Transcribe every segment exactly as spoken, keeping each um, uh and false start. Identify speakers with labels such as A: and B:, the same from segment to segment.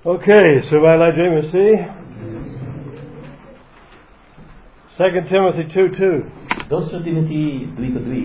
A: Okay, so सबैलाई जय मसीह. Second Timothy two two.
B: दोस्रो तिमोथी दुई को दुई.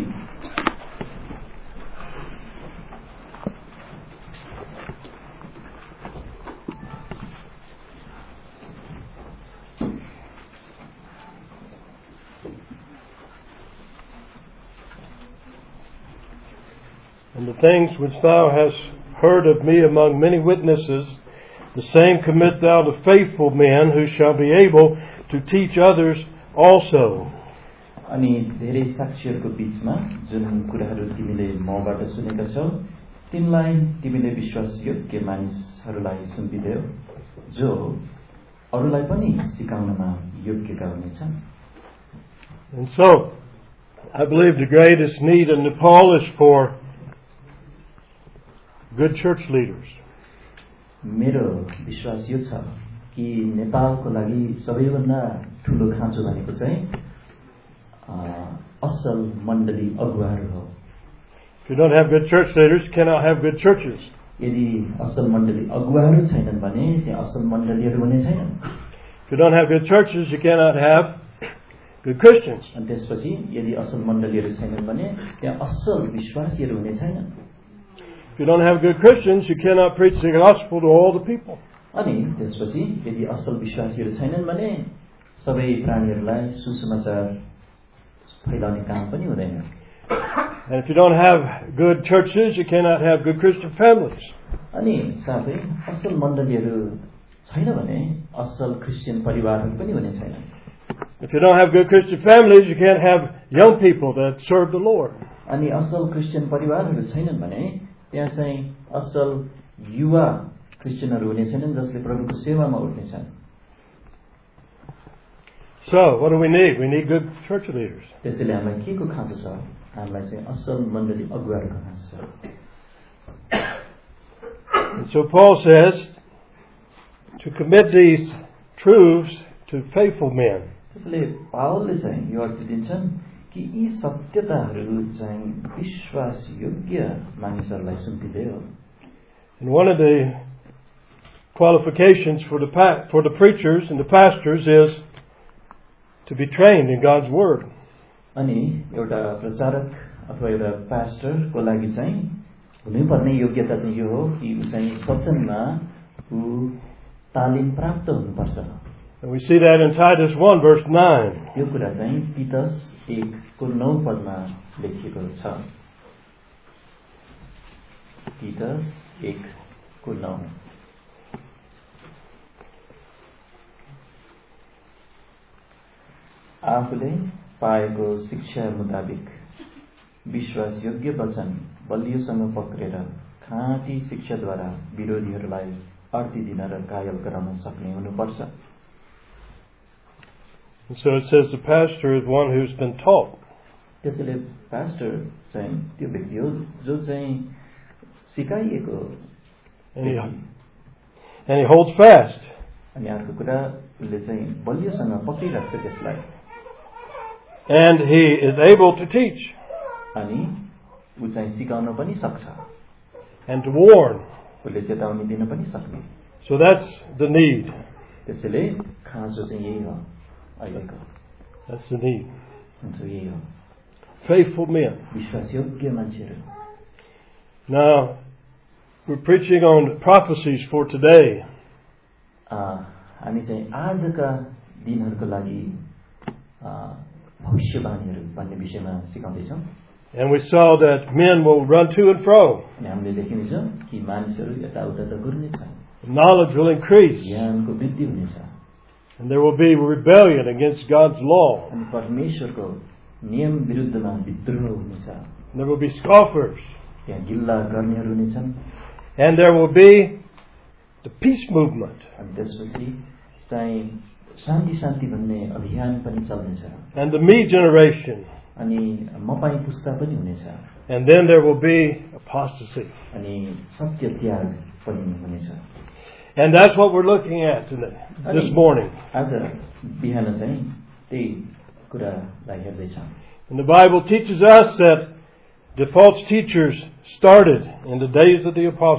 A: And the things which thou hast heard of me among many witnesses, the same commit thou to faithful men who shall be able to teach others also.
B: अनि धेरै साक्षीहरूको बीचमा जुन कुराहरू तिमीले मबाट सुनेका छौ तिमीलाई तिमीले विश्वासयोग्य मानिसहरूलाई सुम्पिदेऊ जो अरूलाई पनि सिकाउनमा योग्यका हुनेछन्.
A: And so, I believe the greatest need in Nepal is for good church leaders.
B: मेरो विश्वास यो छ कि नेपालको लागि सबैभन्दा ठूलो खाँचो भनेको चाहिँ असल मण्डली अगुवाहरू हो.
A: If you don't have good church leaders, you cannot have good churches.
B: यदि असल मण्डली अगुवाहरू छैनन् भने त्यहाँ असल मण्डलीहरू हुने छैनन्.
A: If you don't have good churches, you cannot have good Christians.
B: अनि त्यसपछि यदि असल मण्डलीहरू छैनन् भने त्यहाँ असल विश्वासीहरू हुने छैनन्.
A: If you don't have good Christians, you cannot preach the gospel to all the people.
B: अनि त्यसपछि यदि असल विश्वासीहरू छैनन् भने सबै प्राणीहरूलाई सुसमाचार फैलाउने काम पनि हुँदैन.
A: And if you don't have good churches, you cannot have good Christian families.
B: अनि साथै असल मण्डलीहरू छैन भने असल क्रिस्चियन परिवारहरू पनि हुने छैनन्.
A: If you don't have good Christian families, you can't have young people that serve the Lord.
B: अनि असल क्रिस्चियन परिवारहरू छैनन् भने त्यहाँ चाहिँ असल युवा क्रिस्चियनहरू हुने छैनन् जसले प्रभुको सेवामा उठ्नेछन्.
A: So, what do we need? We need good church leaders.
B: त्यसैले हामीलाई के को खाँचो छ? हामीलाई चाहिँ असल मण्डली अगुवाहरूको खाँचो छ.
A: And so Paul says to commit these truths to faithful men.
B: त्यसैले पावलले चाहिँ यो अर्थ दिन्छन् कि यी सत्यताहरू चाहिँ विश्वासयोग्य मानिसहरूलाई सुम्पिदेऊ.
A: And one of the qualifications for the pa- for the preachers and the pastors is to be trained in God's Word.
B: अनि एउटा प्रचारक अथवा एउटा पास्टरको लागि चाहिँ हुनुपर्ने योग्यता चाहिँ यो हो कि उ चाहिँ वचनमा उ तालिम प्राप्त हुनुपर्छ.
A: And we see that in Titus one verse nine.
B: यो कुरा चाहिँ तीतस एक को नौ पदमा लेखिएको छ. तीतस एक को नौ. आफूले पाएको शिक्षा मुताबिक विश्वासयोग्य वचन बलियोसँग पक्रेर खाँटी शिक्षाद्वारा विरोधीहरूलाई अर्थी दिन र घायल गराउन सक्ने हुनुपर्छ.
A: And so it says the pastor is one who's been taught.
B: त्यसैले पास्टर चाहिँ त्यो व्यक्ति हो जो चाहिँ सिकाइएको.
A: And he, and he holds fast.
B: अनि अर्को कुरा उसले चाहिँ बलियोसँग पक्रिराख्छ त्यसलाई.
A: And he is able to teach.
B: अनि उ चाहिँ सिकाउन पनि सक्छ.
A: And to warn.
B: उसले चेतावनी दिन पनि सक्ने.
A: So that's the need.
B: त्यसैले खाँचो चाहिँ यही हो अहिलेको.
A: That's the need.
B: हुन्छ यही हो.
A: Faithful men.
B: विश्वासयोग्य मान्छेहरू.
A: Now, we're preaching on prophecies for today.
B: हामी चाहिँ आजका दिनहरूको लागि भविष्यवाणीहरू भन्ने विषयमा सिकाउँदैछौँ.
A: And we saw that men will run to and fro.
B: अनि हामीले देख्नेछौँ कि मानिसहरू यताउता त घुर्नेछ.
A: Knowledge will increase.
B: ज्ञानको वृद्धि हुनेछ.
A: And there will be rebellion against God's law.
B: अनि परमेश्वरको नियम विरुद्धमा विद्रोह हुनेछ.
A: And there will be scoffers.
B: त्यहाँ गिल्ला गर्नेहरू हुनेछन्.
A: And there will be the peace movement.
B: अनि त्यसपछि चाहिँ शान्ति शान्ति भन्ने अभियान पनि चल्नेछ.
A: And the me generation.
B: अनि मपाई पुस्ता पनि हुनेछ.
A: And then there will be apostasy.
B: अनि सत्य त्याग पनि हुनेछ.
A: And that's what we're looking at today, this morning.
B: आज बिहान चाहिँ त्यही कुरालाई हेर्दैछौँ.
A: And the Bible teaches us that the false teachers started in the days of the apostles.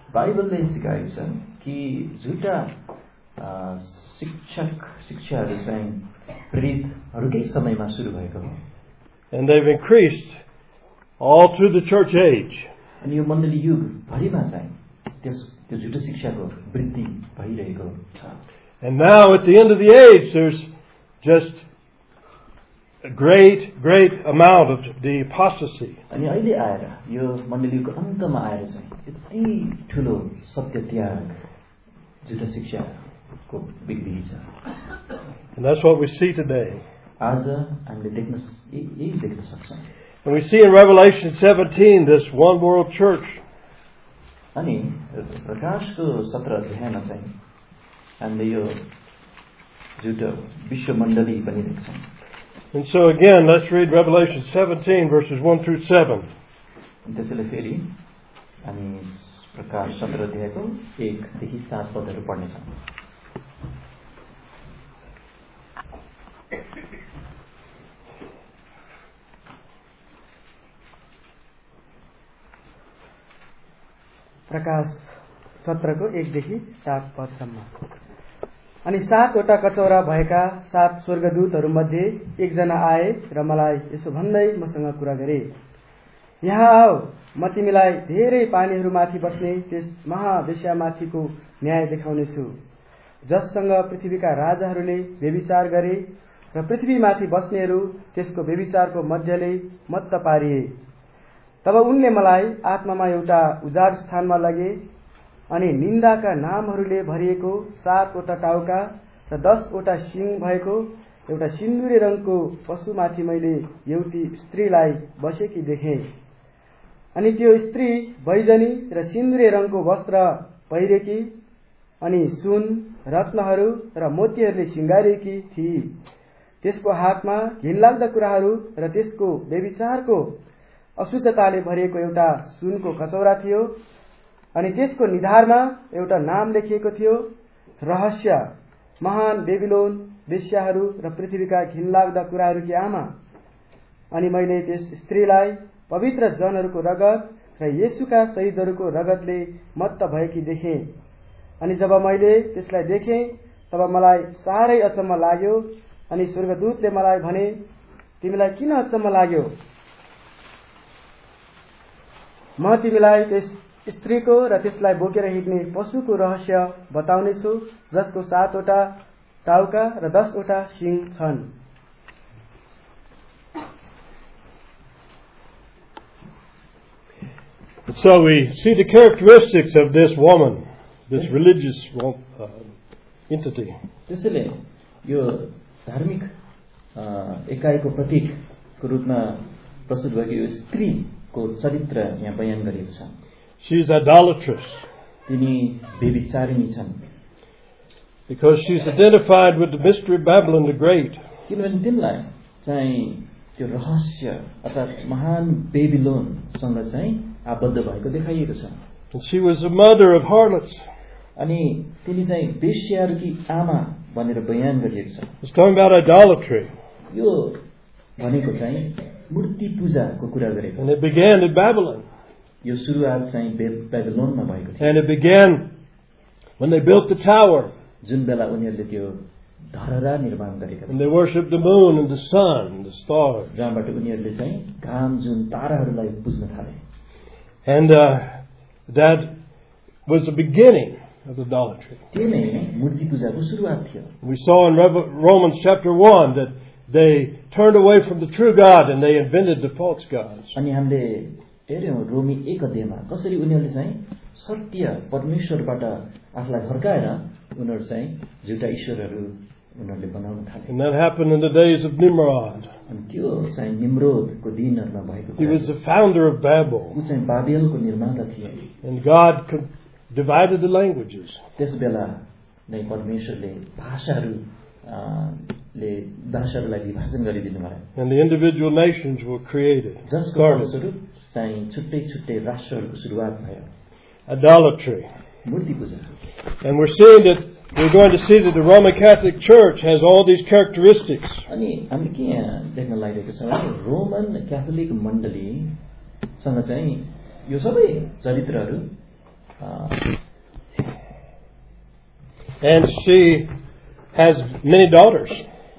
B: बाइबलले सिकाएको छ कि झुटा शिक्षक शिक्षाहरू चाहिँ प्रेरितहरूकै समयमा सुरु भएको हो.
A: And they've increased all through the church age.
B: अनि यो मण्डली युग भरिमा चाहिँ त्यस त्यो झुटो शिक्षाको वृद्धि भइरहेको छ.
A: And now at the end of the age there's just a great great amount of the apostasy.
B: अनि अहिले आएर यो मण्डली युगको अन्तमा आएर चाहिँ यति ठुलो सत्य त्याग झुटो शिक्षाको वृद्धि छ.
A: And that's what we see today.
B: आज हामीले देख्न यही देख्न सक्छौँ.
A: And we see in Revelation seventeen this one world church.
B: अनि प्रकाशको सत्र अध्यायमा चाहिँ हामीले यो झुटो विश्व मण्डली पनि देख्छौँ.
A: And so again, let's read Revelation seventeen verses one through seven.
B: त्यसैले फेरि हामी प्रकाश सत्र अध्यायको एक देखि सात पदहरू पढ्नेछौँ.
C: प्रकाश सत्रको एकदेखि सात पदसम्म. अनि सातवटा कचौरा भएका सात स्वर्गदूतहरूमध्ये एकजना आए र मलाई यसो भन्दै मसँग कुरा गरे, यहाँ आऊ, म तिमीलाई धेरै पानीहरूमाथि बस्ने त्यस महावेश्यामाथिको न्याय देखाउनेछु, जससँग पृथ्वीका राजाहरूले व्यभिचार गरे र पृथ्वीमाथि बस्नेहरू त्यसको व्यभिचारको मध्यले मत्त पारिए. तब उनले मलाई आत्मामा एउटा उजाड स्थानमा लगे अनि निन्दाका नामहरूले भरिएको सातवटा टाउका र दसवटा सिङ भएको एउटा सिन्दुरे रङको पशुमाथि मैले एउटी स्त्रीलाई बसेकी देखेँ. अनि त्यो स्त्री बैजनी र सिन्दुरे रङको वस्त्र पहिरेकी अनि सुन, रत्नहरू र मोतीहरूले सिंगारिएकी थिई. त्यसको हातमा घिनलाग्दा कुराहरू र त्यसको व्यभिचारको अशुद्धताले भरिएको एउटा सुनको कचौरा थियो. अनि त्यसको निधारमा एउटा नाम लेखिएको थियो, रहस्य, महान बेबिलोन, वेश्याहरू र पृथ्वीका घिनलाग्दा कुराहरूकी आमा. अनि मैले त्यस स्त्रीलाई पवित्र जनहरूको रगत र येशूका शहीदहरूको रगतले मत्त भएकी देखेँ. अनि जब मैले त्यसलाई देखेँ तब मलाई साह्रै अचम्म लाग्यो. अनि स्वर्गदूतले मलाई भने, तिमीलाई किन अचम्म लाग्यो? म तिमीलाई त्यस स्त्रीको र त्यसलाई बोकेर हिँड्ने पशुको रहस्य बताउनेछु, जसको सातवटा टाउका र दसवटा सिङ छन्.
A: So we see the characteristics of this woman, this religious uh, entity.
B: त्यसैले यो धार्मिक एकाइको प्रतीकको रूपमा प्रस्तुत भएको यो स्त्रीको चरित्र यहाँ बयान गरिएको छ.
A: She is idolatrous.
B: तिनी व्यभिचारिणी छन्.
A: Because she is identified with the mystery of Babylon the Great.
B: किनभने तिनलाई चाहिँ त्यो रहस्य अर्थात् महान बेबिलोनसँग चाहिँ आबद्ध भएको देखाइएको छ.
A: And she was the mother of harlots.
B: अनि तिनी चाहिँ वेश्याहरूकी आमा भनेर बयान गरिएको छ.
A: It's talking about idolatry.
B: यो भनेको चाहिँ मूर्ति पूजाको कुरा गरेको.
A: And it began in Babylon.
B: यो सुरुवात चाहिँ बेबिलोनमा भएको थियो.
A: And it began when they built the tower.
B: जुन बेला उनीहरूले त्यो धरहरा निर्माण गरेका थिए.
A: And they worshipped the moon and the sun and the stars.
B: जहाँबाट उनीहरूले चाहिँ घाम जुन ताराहरूलाई पूज्न थाले.
A: And uh, that was the beginning of idolatry.
B: त्यो नै मूर्ति पूजाको सुरुवात थियो.
A: We saw in Romans chapter one that they turned away from the true God and they invented the false gods.
B: अनि हामीले हेर्यौं रोमी एक अध्यायमा कसरी उनीहरूले चाहिँ सत्य परमेश्वरबाट आफूलाई फर्काएर उनीहरू चाहिँ झुटा ईश्वरहरू उनीहरूले बनाउन थाले.
A: And that happened in the days of Nimrod.
B: अनि त्यो चाहिँ निम्रोदको दिनहरुमा भएको.
A: He was the founder of Babel.
B: उ चाहिँ बाबेलको निर्माता थिए.
A: And God divided the languages.
B: त्यसबेला नै परमेश्वरले भाषाहरू ले भाषाहरूलाई विभाजन गरिदिनु भयो.
A: And the individual nations were created.
B: जसको फलस्वरूप चाहिँ छुट्टै छुट्टै राष्ट्रहरूको सुरुवात भयो.
A: Idolatry.
B: मूर्ति पूजा.
A: And we're seeing that we're going to see that the Roman Catholic Church has all these characteristics.
B: अनि हामीले के यहाँ देख्न लागिरहेको छ भने रोमन क्याथोलिक मण्डलीसँग चाहिँ यो सबै चरित्रहरू
A: And she has many daughters.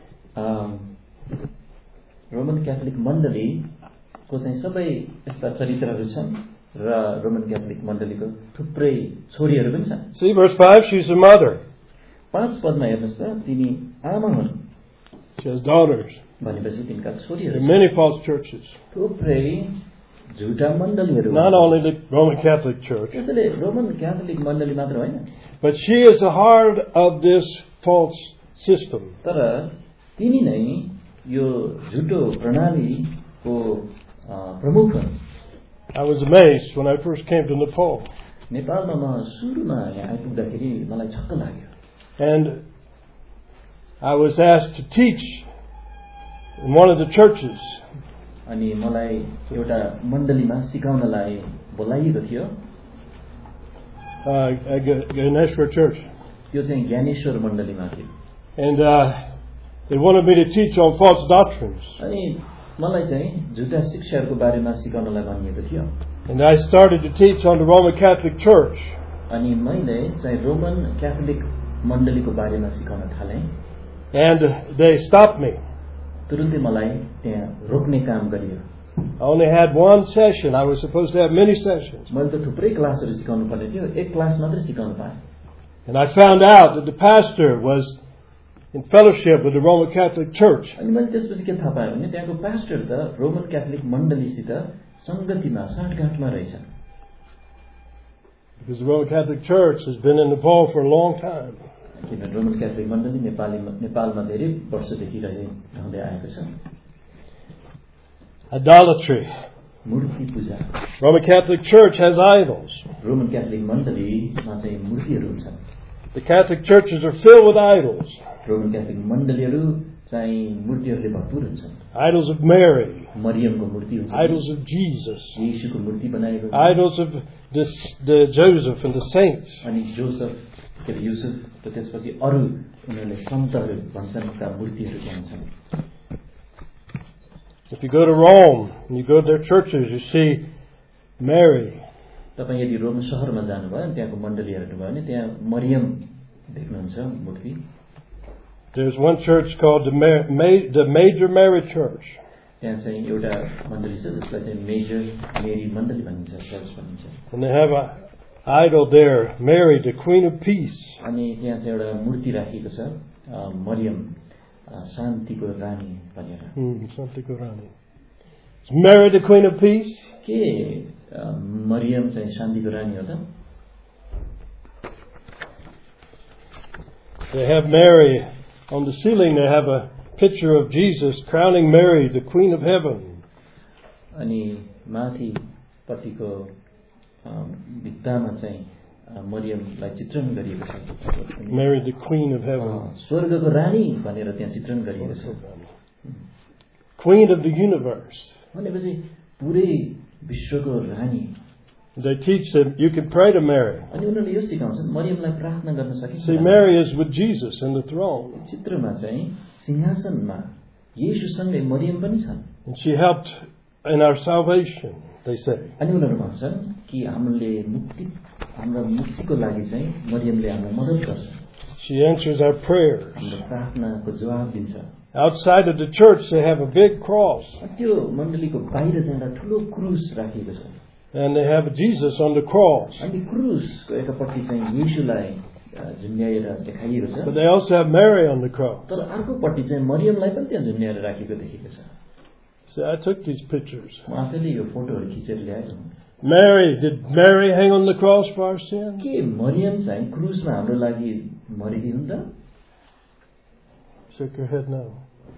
B: Roman Catholic मण्डलीको चाहिँ सबै यस्ता चरित्रहरू छन् र रोमन क्याथोलिक मण्डलीको थुप्रै छोरीहरू पनि छन्.
A: See verse five, she's a mother.
B: पाँच पदमा हेर्नुहोस् त, तिनी आमा हुन्.
A: She has daughters.
B: भनेपछि तिनका छोरीहरू
A: There are many false churches.
B: थुप्रै झुटा मण्डलीहरू.
A: Not only the Roman Catholic Church.
B: त्यसैले रोमन क्याथोलिक मण्डली मात्र होइन.
A: But she is the heart of this false system.
B: तर तिनी नै यो झुटो प्रणालीको प्रमुख हुन्.
A: I was amazed when I first came to Nepal.
B: नेपालमा म सुरुमा यहाँ आइपुग्दाखेरि मलाई छक्क लाग्यो.
A: And I was asked to teach in one of the churches.
B: अनि मलाई एउटा मण्डलीमा सिकाउनलाई बोलाइएको थियो.
A: Uh, at Ganeshwar Church.
B: त्यो चाहिँ ज्ञानेश्वर मण्डलीमा थियो.
A: And uh, they wanted me to teach on false doctrines.
B: अनि मलाई चाहिँ झुटा शिक्षाहरूको बारेमा सिकाउनलाई भनिएको थियो.
A: And I started to teach on the Roman Catholic Church.
B: अनि मैले चाहिँ रोमन क्याथोलिक मण्डलीको बारेमा सिकाउन थालेँ.
A: And they stopped me.
B: तुरुन्तै मलाई त्यहाँ रोक्ने काम गरियो.
A: I only had one session. I was supposed to have many sessions.
B: मैले त थुप्रै क्लासहरू सिकाउनु पर्ने थियो, एक क्लास मात्रै सिकाउन पाएँ.
A: And I found out that the pastor was in fellowship with the Roman Catholic Church.
B: अनि मैले त्यसपछि के थाहा पाएँ भने त्यहाँको पास्टर त रोमन क्याथोलिक मण्डलीसित संगतिमा साँठगाँठमा रहेछ.
A: Because the Roman Catholic Church has been in Nepal for a long time.
B: किनभने रोमन क्याथोलिक मण्डली नेपालीमा नेपालमा धेरै वर्षदेखि रहँदै आएको छ.
A: Idolatry.
B: मूर्ति पूजा.
A: Roman Catholic Church has idols.
B: Roman Catholic मण्डलीमा चाहिँ मूर्तिहरू हुन्छन्.
A: The Catholic churches are filled with idols.
B: Roman Catholic मण्डलीहरू चाहिँ मूर्तिहरूले भरपूर हुन्छन्.
A: Idols of Mary.
B: मरियमको मूर्ति हुन्छ.
A: Idols of Jesus.
B: येशूको मूर्ति बनाएको हुन्छ.
A: Idols of the, the Joseph and the saints.
B: अनि जोसेफ के अरे युसुफ र त्यसपछि अरू उनीहरूले सन्तहरू भन्छन् का मूर्तिहरू भन्छन्.
A: If you go to Rome and you go to their churches, you see Mary.
B: तपाईं यदि रोम शहरमा जानुभयो अनि त्यहाँको मण्डली हेर्नुभयो भने त्यहाँ मरियम देख्नुहुन्छ मूर्ति.
A: There's one church called the, Ma- Ma- the Major Mary Church.
B: त्यहाँ चाहिँ एउटा मण्डली छ जसलाई चाहिँ मेजर मेरी मण्डली भनिन्छ, चर्च भनिन्छ.
A: And they have a idol there, Mary, the Queen of Peace.
B: अनि त्यहाँ चाहिँ एउटा मूर्ति राखिएको छ मरियम शान्तिको रानी भनेर.
A: Hmm, शान्तिको रानी. Is Mary the Queen of Peace?
B: के मरियम चाहिँ शान्तिको रानी हो त?
A: They have Mary on the ceiling. They have a picture of Jesus crowning Mary, the Queen of Heaven.
B: अनि माथि पट्टिको भित्तामा चाहिँ मरियमलाई चित्रण गरिएको छ.
A: Mary, the Queen of Heaven.
B: स्वर्गको रानी भनेर त्यहाँ चित्रण गरिएको छ.
A: Queen of the universe.
B: भनेपछि पुरै विश्वको रानी.
A: They teach that you can pray to Mary.
B: अनि उनीहरूले यो सिकाउँछन् मरियमलाई प्रार्थना गर्न सकिन्छ.
A: See, Mary is with Jesus in the throne.
B: चित्रमा चाहिँ सिंहासनमा येशूसँगै मरियम पनि छन्.
A: And she helped in our salvation, they say.
B: अनि उनीहरू भन्छन् कि हामीले मुक्ति हाम्रो मुक्तिको लागि चाहिँ मरियमले हामीलाई मद्दत गर्छ.
A: She answers our prayers.
B: हाम्रो प्रार्थनाको जवाब दिन्छ.
A: Outside of the church, they have a big cross.
B: त्यो मण्डलीको बाहिर चाहिँ एउटा ठुलो क्रुस राखिएको छ.
A: And they have Jesus on the cross.
B: अनि क्रुसको एकपट्टि चाहिँ येशूलाई झुन्ड्याएर देखाइएको छ.
A: But they also have Mary on the cross.
B: तर अर्कोपट्टि चाहिँ मरियमलाई पनि त्यहाँ झुन्ड्याएर राखेको देखिएको छ.
A: See, I took these pictures.
B: म आफैले यो फोटोहरू खिचेर ल्याएको.
A: Mary, did Mary hang on the cross for our sin?
B: के मरियम चाहिँ क्रुसमा हाम्रो लागि मरेकी हुन् त?
A: Shook her head no.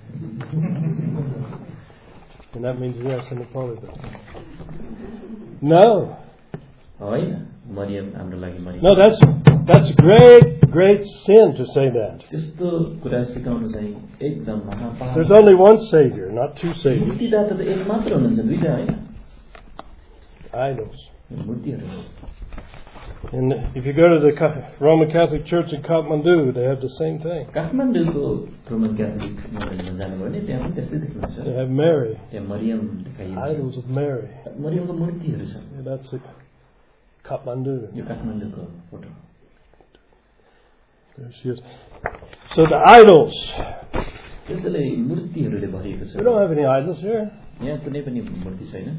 A: And that means yes in the polyglot. No.
B: होइन मरियम हाम्रो लागि मरे.
A: No, that's that's great, great sin to say that.
B: त्यस्तो कुरा सिकाउनु चाहिँ एकदम महापाप.
A: There's only one Savior, not two Saviors.
B: मुक्तिदाता त एक मात्र हुनुहुन्छ, दुईटा होइन.
A: Idols.
B: मूर्तिहरू.
A: And if you go to the Roman Catholic Church in Kathmandu, they have the same thing.
B: काठमाडौँको रोमन क्याथोलिक मण्डलीमा जानुभयो भने त्यहाँ पनि त्यस्तै देख्नुहुन्छ.
A: They have Mary.
B: त्यहाँ मरियम देखाइएको छ.
A: Idols of Mary.
B: मरियमको मूर्तिहरू छ.
A: Yeah, that's it. Kathmandu.
B: यो काठमाडौँको photo
A: There she is. So the idols.
B: त्यसैले मूर्तिहरूले भरिएको छ
A: We don't have any idols here.
B: यहाँ कुनै पनि मूर्ति छैन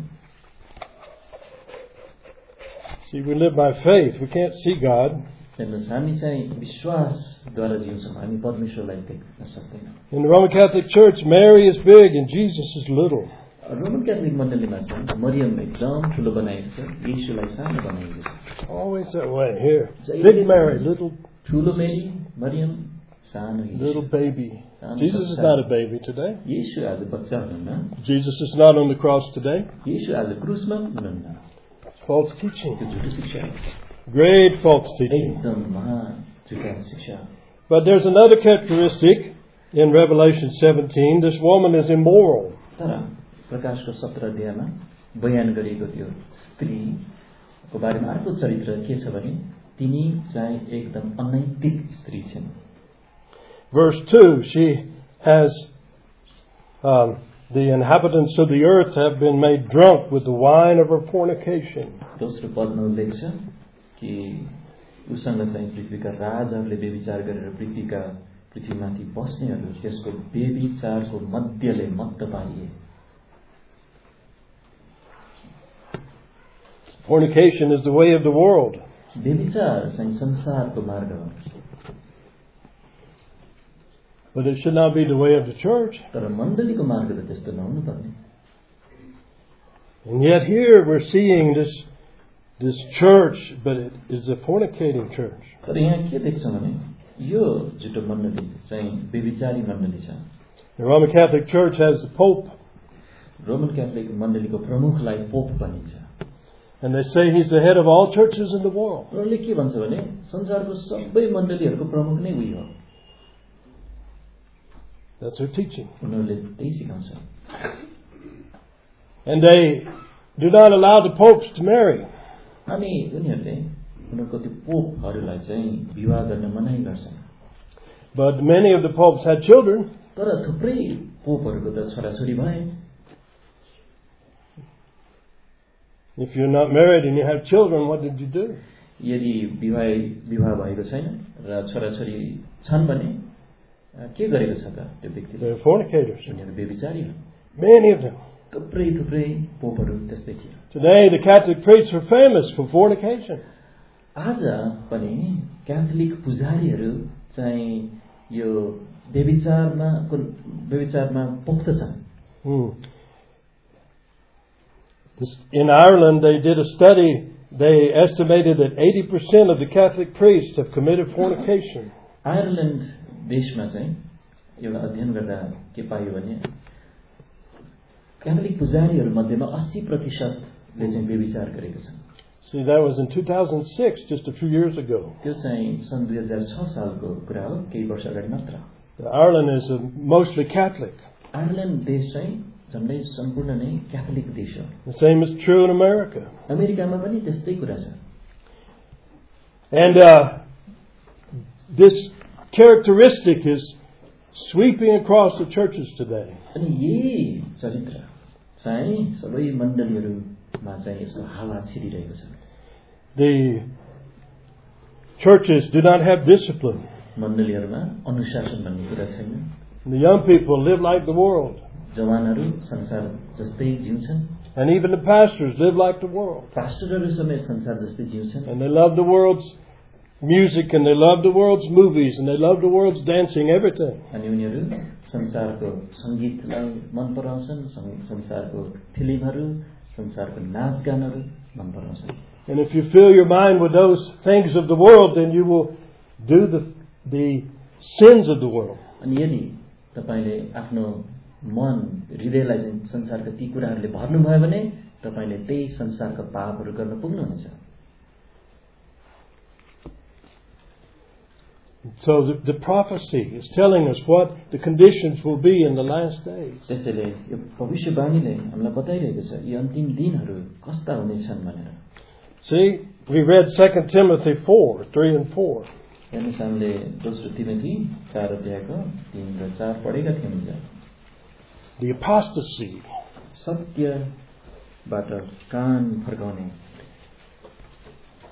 A: See, we live by faith. We can't see God.
B: हेर्नुहोस् हामी चाहिँ विश्वासद्वारा जिउँछौँ हामी परमेश्वरलाई देख्न सक्दैनौँ
A: In the Roman Catholic Church, Mary is big and Jesus is little.
B: Roman Catholic मण्डलीमा चाहिँ मरियम एकदम ठुलो बनाएको छ येशूलाई सानो बनाएको छ
A: Always that way here. Big Mary, little
B: ठुलो मेरी मरियम सानो
A: little
B: Yeshu
A: baby. Jesus is not a baby today.
B: येशू आज बच्चा हुनुहुन्न
A: Jesus is not on the cross today.
B: येशू आज क्रुसमा हुनुहुन्न
A: False teaching.
B: त्यो झुटो शिक्षा हो
A: Great false teaching.
B: एकदम महा झुटा शिक्षा
A: But there's another characteristic in Revelation seventeen. This woman is immoral.
B: तर प्रकाशको सत्र अध्यायमा बयान गरिएको त्यो स्त्रीको बारेमा अर्को चरित्र के छ भने तिनी चाहिँ एकदम अनैतिक स्त्री छिन्
A: Verse two, she has, um, the inhabitants of the earth have been made drunk with the wine of her fornication.
B: दोस्रो पदमा उल्लेख छ कि उसँग चाहिँ पृथ्वीका राजहरूले व्यभिचार गरेर पृथ्वीका पृथ्वीमाथि बस्नेहरू त्यसको व्यभिचारको मध्यले मत्त पारिए
A: Fornication is the way of the world.
B: व्यभिचार चाहिँ संसारको मार्ग हो
A: But it should not be the way of the church.
B: तर मण्डलीको मार्ग त त्यस्तो नहुनु पर्ने
A: And yet here we're seeing this this church, but it is a fornicating church.
B: तर यहाँ के देख्छौँ भने यो जुटो मण्डली चाहिँ व्यभिचारी मण्डली छ
A: The Roman Catholic Church has the Pope,
B: Roman Catholic मण्डलीको प्रमुखलाई पोप भनिन्छ
A: and they say he's the head of all churches in the world.
B: उनीहरूले के भन्छ भने संसारको सबै मण्डलीहरूको प्रमुख नै उही हो
A: That's their teaching.
B: उनीहरूले त्यही सिकाउँछ
A: And they do not allow the popes to marry.
B: अनि उनीहरूले उनीहरूको त्यो पोपहरूलाई चाहिँ विवाह गर्न मनाइ गर्छन्
A: But many of the popes had children.
B: तर थुप्रै पोपहरूको त छोराछोरी भए
A: If you're not married and you have children, what did you do?
B: यदि विवाह विवाह भएको छैन र छोराछोरी छन् भने के गरेको छ त त्यो व्यक्तिले
A: They're fornicators.
B: उनीहरू व्यभिचारी हो
A: Many of them.
B: थुप्रै थुप्रै पोपहरू त्यस्तै थियो
A: Today the Catholic priests are famous for fornication.
B: आज पनि क्याथोलिक पुजारीहरू चाहिँ यो व्यभिचारमा व्यभिचारमा पोख्त छन्
A: Hmm. This, in Ireland, they did a study. They estimated that eighty percent of the Catholic priests have committed fornication.
B: Ireland देशमा चाहिँ एउटा अध्ययन गर्दा के पाइयो भने क्याथोलिक पुजारीहरू मध्येमा अस्सी प्रतिशतले चाहिँ व्यभिचार गरेको छन्
A: See, that was in two thousand six, just a few years ago.
B: त्यो चाहिँ सन् दुई हजार छ सालको कुरा हो केही वर्ष अगाडि मात्र
A: Ireland is a mostly Catholic.
B: Ireland देश चाहिँ झन्डै सम्पूर्ण नै क्याथोलिक देश हो
A: The same is true in America.
B: अमेरिकामा पनि त्यस्तै कुरा छ
A: And uh, this characteristic is sweeping across the churches today.
B: अनि यही चरित्र चाहिँ सबै मण्डलीहरूमा चाहिँ यसको हावा छिरिरहेको छ
A: The churches do not have discipline.
B: मण्डलीहरूमा अनुशासन भन्ने कुरा छैन
A: The young people live like the world.
B: जवानहरू संसार जस्तै जिउँछन्
A: And even the pastors live like the world.
B: पास्टरहरू समेत संसार जस्तै जिउँछन्
A: And they love the world's music, and they love the world's movies, and they love the world's dancing, everything.
B: अनि उनीहरू संसारको संगीतलाई मन पराउँछन् संसारको फिल्महरू संसारको नाचगानहरू मन पराउँछन्
A: And if you fill your mind with those things of the world, then you will do the the sins of the world.
B: अनि यदि तपाईले आफ्नो मन हृदयलाई चाहिँ संसारका ती कुराहरूले भर्नुभयो भने तपाईले त्यही संसारका पापहरू गर्न पुग्नुहुन्छ
A: So the, the prophecy is telling us what the conditions will be in the last days.
B: त्यसैले यो भविष्यवाणीले हामीलाई बताइरहेको छ यी अन्तिम दिनहरू कस्ता हुनेछन् भनेर
A: See, we read Second Timothy four, three and four.
B: हेर्नुहोस् हामीले दोस्रो तिमोथी चार अध्यायको तीन र चार पढेका थियौँ हिजो
A: The apostasy.
B: सत्यबाट can't फर्काउने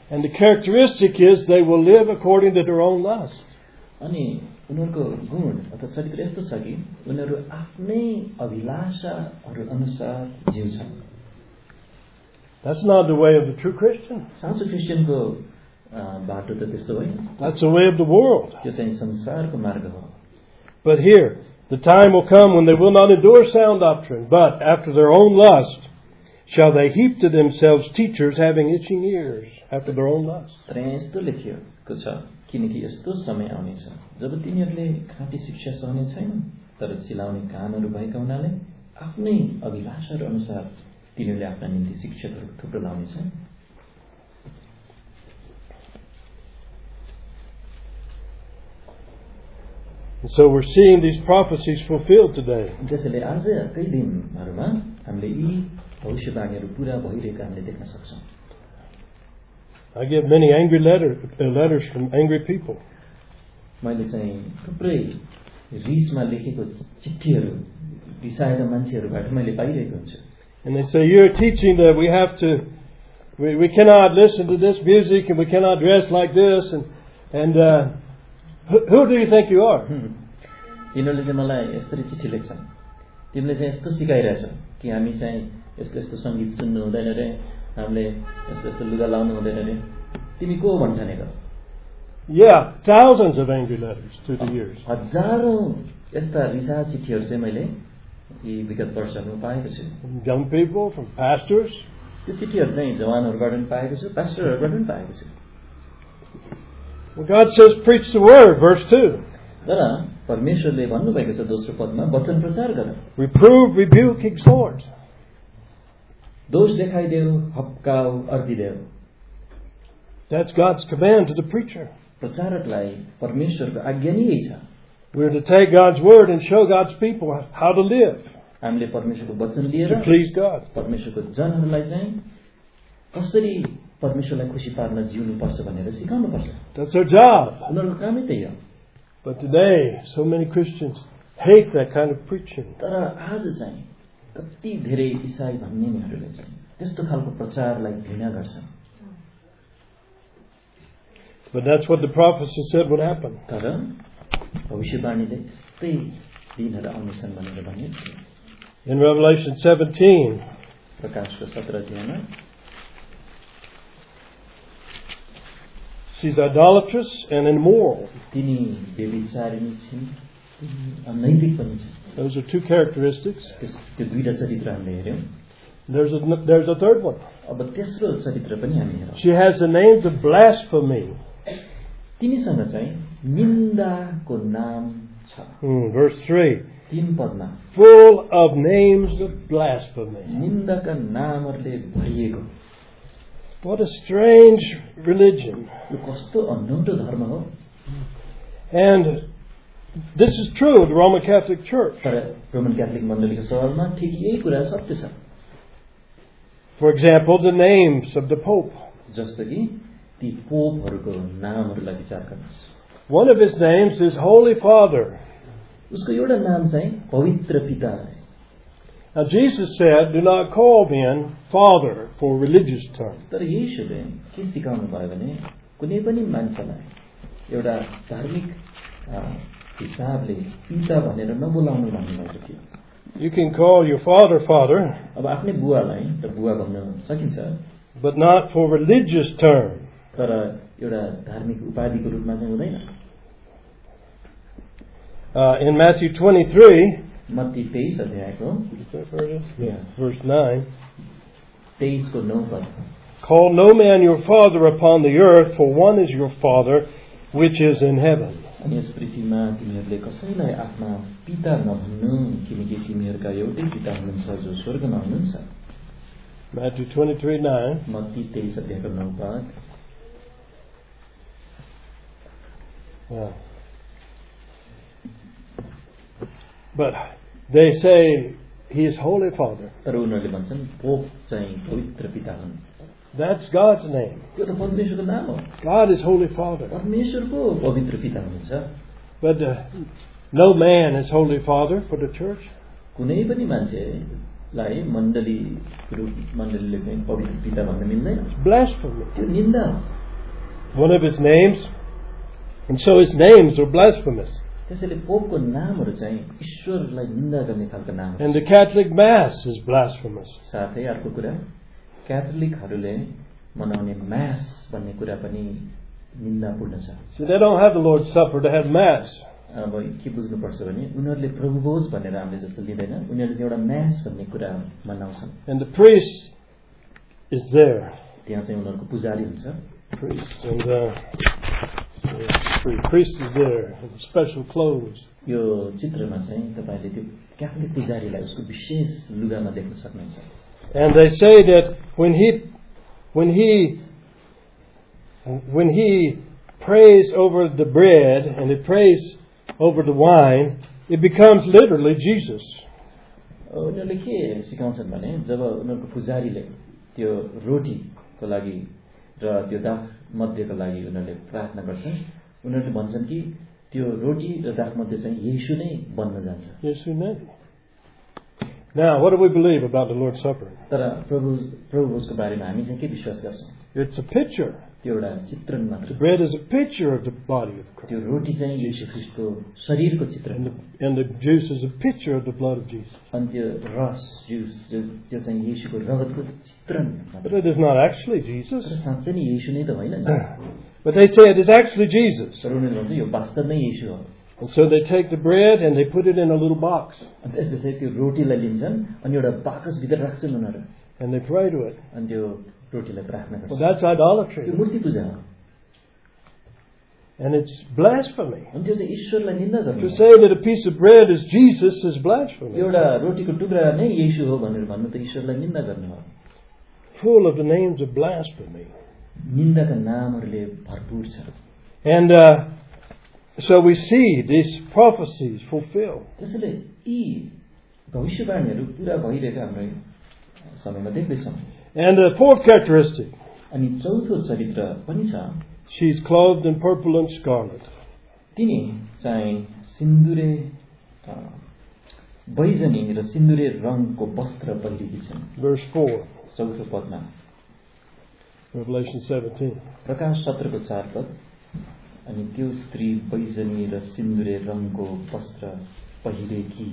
A: And the characteristic is they will live according to their own lust.
B: अनि उनीहरूको गुण अथवा चरित्र यस्तो छ कि उनीहरू आफ्नै अभिलाषाहरू अनुसार जिउँछन्.
A: That's not the way of the true Christian.
B: साँचो क्रिस्चियनको बाटो त त्यस्तो होइन.
A: That's the way of the world.
B: त्यो चाहिँ संसारको मार्ग हो.
A: But here, the time will come when they will not endure sound doctrine, but after their own lust shall they heap to themselves teachers having itching ears after their own lust.
B: तर यहाँ यस्तो लेखिएको छ किनकि यस्तो समय आउनेछ जब तिनीहरूले खाँटी शिक्षा सहने छैनन् तर चिलाउने कानहरू भएका हुनाले आफ्नै अभिलाषाहरू अनुसार तिनीहरूले आफ्ना निम्ति शिक्षकहरू थुप्रो लाउनेछन्.
A: And so we're seeing these prophecies fulfilled today.
B: त्यसैले आजकै दिनहरूमा हामीले यी भविष्यवाणीहरू पूरा भइरहेका हामीले देख्न सक्छौं.
A: I get many angry letter, uh, letters from angry people.
B: मैले चाहिँ थुप्रै रिसमा लेखेको चिठीहरू रिसाएका मान्छेहरूबाट मैले पाइरहेको हुन्छु.
A: And they say, you're teaching that we have to, we, we cannot listen to this music and we cannot dress like this. And, and uh, who, who do you think you are?
B: यिनीहरूले चाहिँ मलाई यसरी चिठी लेख्छन्. तिमीले चाहिँ यस्तो सिकाइरहेछौ कि हामी चाहिँ यस्तो यस्तो संगीत सुन्नु हुँदैन रे, हामीले यस्तो यस्तो लुगा लाउनु हुँदैन रे. तिमी को भन्छनेको?
A: Yeah, thousands of angry letters through the years.
B: हजारौं यस्ता रिसा चिठीहरू चाहिँ मैले यी विगत वर्षहरूमा पाएको छु.
A: Young people, from pastors.
B: त्यो चिठीहरू चाहिँ जवानहरूबाट पनि पाएको छु, पास्टरहरूबाट पनि पाएको छु.
A: Well, God says, preach the word, verse two.
B: तर परमेश्वरले भन्नुभएको छ दोस्रो पदमा वचन प्रचार गर.
A: Reprove, rebuke, exhort.
B: दोष देखाइदेऊ, हप्काऊ, अर्दिदेऊ.
A: That's God's command to the preacher.
B: प्रचारकलाई परमेश्वरको आज्ञा नै यही छ.
A: We're to take God's word and show God's people how to live.
B: हामीले परमेश्वरको वचन लिएर
A: To please God.
B: परमेश्वरको जनहरूलाई चाहिँ कसरी परमेश्वरलाई खुसी पार्न जिउनु पर्छ भनेर सिकाउनु पर्छ.
A: That's their job.
B: उनीहरूको कामै त्यही हो.
A: But today, so many Christians hate that kind of preaching.
B: तर आज चाहिँ कति धेरै ईसाई भन्नेहरूले चाहिँ त्यस्तो खालको प्रचारलाई घृणा गर्छन्.
A: But that's what the prophecy said would happen.
B: तर भविष्यवाणीले त्यस्तै दिनहरू आउनेछन् भनेर भनेको थियो.
A: In Revelation seventeen,
B: प्रकाशको सत्र अध्यायमा
A: she's idolatrous and immoral.
B: तिनी व्यभिचारिणी छिन्, अनैतिक पनि छिन्.
A: Those are two characteristics.
B: त्यो दुईटा चरित्र हामीले हेर्यौं.
A: There's a, there's a third one.
B: अब तेस्रो चरित्र पनि हामी हेरौँ.
A: She has the name of blasphemy.
B: तिनीसँग चाहिँ निन्दाको नाम छ.
A: Hmm, verse three.
B: तीन Padma
A: full of names of blasphemy.
B: निन्दाका नामहरूले भरिएको.
A: What a strange religion.
B: यो कस्तो अनौठो धर्म हो.
A: And this is true of the Roman Catholic Church.
B: तर रोमन क्याथोलिक मण्डलीको सवालमा ठिक यही कुरा सत्य छ.
A: For example, the names of the Pope.
B: जस्तो कि ती पोपहरूको नामहरूलाई विचार गर्नुहोस्.
A: One of his names is Holy Father.
B: उसको एउटा नाम चाहिँ पवित्र पिता.
A: Now Jesus said, do not call men Father for religious terms.
B: तर येशूले के सिकाउनु भयो भने कुनै पनि मान्छेलाई एउटा धार्मिक हिसाबले पिता भनेर नबोलाउनु भन्नुभएको थियो.
A: You can call your father Father,
B: अब आफ्नै बुवालाई त बुवा भन्न सकिन्छ,
A: but not for religious terms.
B: तर एउटा धार्मिक उपाधिको रूपमा चाहिँ हुँदैन.
A: Uh, in Matthew twenty-three,
B: मत्ती तेइस अध्यायको
A: yeah, verse nine,
B: तेइस को नौ पद.
A: call no man your father upon the earth, for one is your Father which is in heaven.
B: अनि यस पृथ्वीमा तिमीहरूले कसैलाई आफ्ना पिता नभन्नु किनकि तिमीहरूका एउटै पिता हुनुहुन्छ जो स्वर्गमा हुनुहुन्छ.
A: Matthew twenty-three nine.
B: मत्ती तेइस अध्यायको नौ पद.
A: Yeah. But they say he is Holy Father.
B: तर उनीहरूले भन्छन् पोप चाहिँ पवित्र पिता हुन्.
A: That's God's name.
B: त्यो त परमेश्वरको नाम हो.
A: God is Holy Father.
B: परमेश्वरको पवित्र पिता हुनुहुन्छ.
A: But uh, no man is Holy Father for the church.
B: कुनै पनि मान्छे लाई मण्डली रूप मण्डलीले चाहिँ पवित्र पिता भन्न मिल्दैन
A: It's blasphemy.
B: त्यो निन्दा
A: One of his names, and so his names are blasphemous.
B: त्यसैले पोपको नामहरू चाहिँ ईश्वरलाई निन्दा गर्ने खालको नाम
A: And the Catholic Mass is blasphemous.
B: साथै अर्को कुरा क्याथोलिकहरूले मनाउने म्यास भन्ने कुरा पनि निन्दापूर्ण छ
A: See, they don't have the Lord's Supper to have Mass.
B: अब के बुझ्नुपर्छ भने उनीहरूले प्रभुभोज भनेर हामीले जस्तो लिँदैन उनीहरूले चाहिँ एउटा म्यास भन्ने कुरा मनाउँछन्
A: And the priest is there.
B: त्यहाँ चाहिँ उनीहरूको पुजारी हुन्छ
A: Priest and uh, the priest is there in special clothes.
B: यो चित्रमा चाहिँ तपाईले त्यो क्याथोलिक पुजारीलाई उसको विशेष लुगामा देख्न सक्नुहुन्छ
A: And they say that when he when he when he prays over the bread and he prays over the wine, it becomes literally Jesus.
B: उनीहरूले के सिकाउँछन् भने जब उनीहरूको पुजारीले त्यो रोटीको लागि र त्यो दाख मध्येको लागि उनीहरूले प्रार्थना गर्छन् उनीहरूले भन्छन् कि त्यो रोटी र दाख मध्ये चाहिँ येशू नै बन्न जान्छ
A: येशू नै. Now, what do we believe about the Lord's Supper?
B: तर प्रभु प्रभुभोजको बारेमा हामी चाहिँ के विश्वास गर्छौं
A: It's a picture.
B: त्यो एउटा चित्रण मात्र
A: The bread is a picture of the body of Christ.
B: त्यो रोटी चाहिँ येशू ख्रीष्टको शरीरको चित्रण
A: And the, and the juice is a picture of the blood of Jesus.
B: अनि त्यो रस जुस त्यो चाहिँ येशूको रगतको चित्रण
A: But it is not actually Jesus.
B: तर साँच्चै नै येशू नै त होइन नि
A: But they say it is actually Jesus.
B: तर उनीहरूले भन्छ यो वास्तवमै येशू हो
A: And so they take the bread and they put it in a little box.
B: अनि त्यसपछि त्यो रोटीलाई लिन्छन् अनि एउटा बाकस भित्र राख्छन् उनीहरू
A: And they pray to it.
B: अनि त्यो रोटीलाई प्रार्थना
A: Well,
B: गर्छन्
A: that's
B: त्यो
A: idolatry.
B: मूर्ति पूजा हो
A: And it's blasphemy.
B: अनि त्यो चाहिँ ईश्वरलाई निन्दा
A: To
B: गर्नु
A: say that a piece of bread is Jesus is blasphemy.
B: एउटा रोटीको टुक्रा नै येशू हो भनेर भन्नु त ईश्वरलाई निन्दा गर्नु हो
A: Full of the names of blasphemy.
B: निन्दाका नामहरूले भरपूर छ
A: And uh, so we see these prophecies fulfilled.
B: त्यसैले यी भविष्यवाणीहरू पूरा भइरहेको हाम्रो समयमा देख्दैछौँ
A: And the fourth characteristic,
B: अनि चौथो चरित्र पनि छ
A: she's clothed in purple and scarlet.
B: तिनी चाहिँ सिन्दुरे अ, बैजनी र सिन्दुरे रङको वस्त्र पहिरेकी छन्
A: Verse four,
B: चौथो पदमा
A: Revelation seventeen.
B: प्रकाश सत्रको चार पद अनि त्यो स्त्री बैजनी र सिन्दुरे रङको वस्त्र पहिरेकी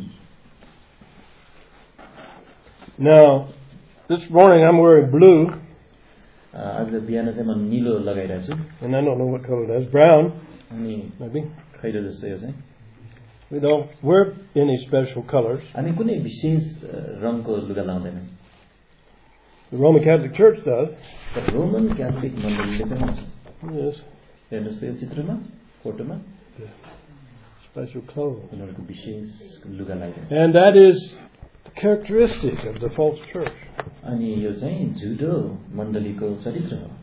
A: Now, this morning I'm wearing blue,
B: अ, आज बिहान चाहिँ म निलो लगाइरहेको छु
A: and I don't know what color that is, brown,
B: अनि
A: maybe.
B: खैरो जस्तो यो चाहिँ
A: We don't wear any special colors.
B: हामी कुनै विशेष अ, रङको लुगा लाउँदैनौँ
A: The Roman Catholic Church does.
B: तर रोमन क्याथोलिक मण्डलीले चाहिँ लाउँछ
A: Yes,
B: हेर्नुहोस् त यो चित्रमा फोटोमा
A: special clothes.
B: उनीहरूको विशेष लुगा लगाइरहेको छ
A: And that is characteristic of the false church.
B: अनि यो चाहिँ झुटो मण्डलीको चरित्र हो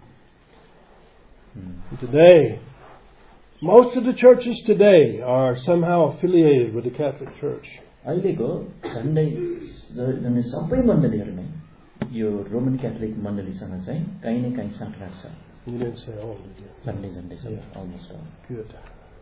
A: Today, most of the churches today are somehow affiliated with the Catholic Church.
B: अहिलेको झन्डै झन्डै सबै मण्डलीहरू नै यो रोमन क्याथोलिक मण्डलीसँग चाहिँ काहीँ न काहीँ साथ राख्छ
A: You didn't say all, did you?
B: झन्डै झन्डै सबै almost all
A: Good.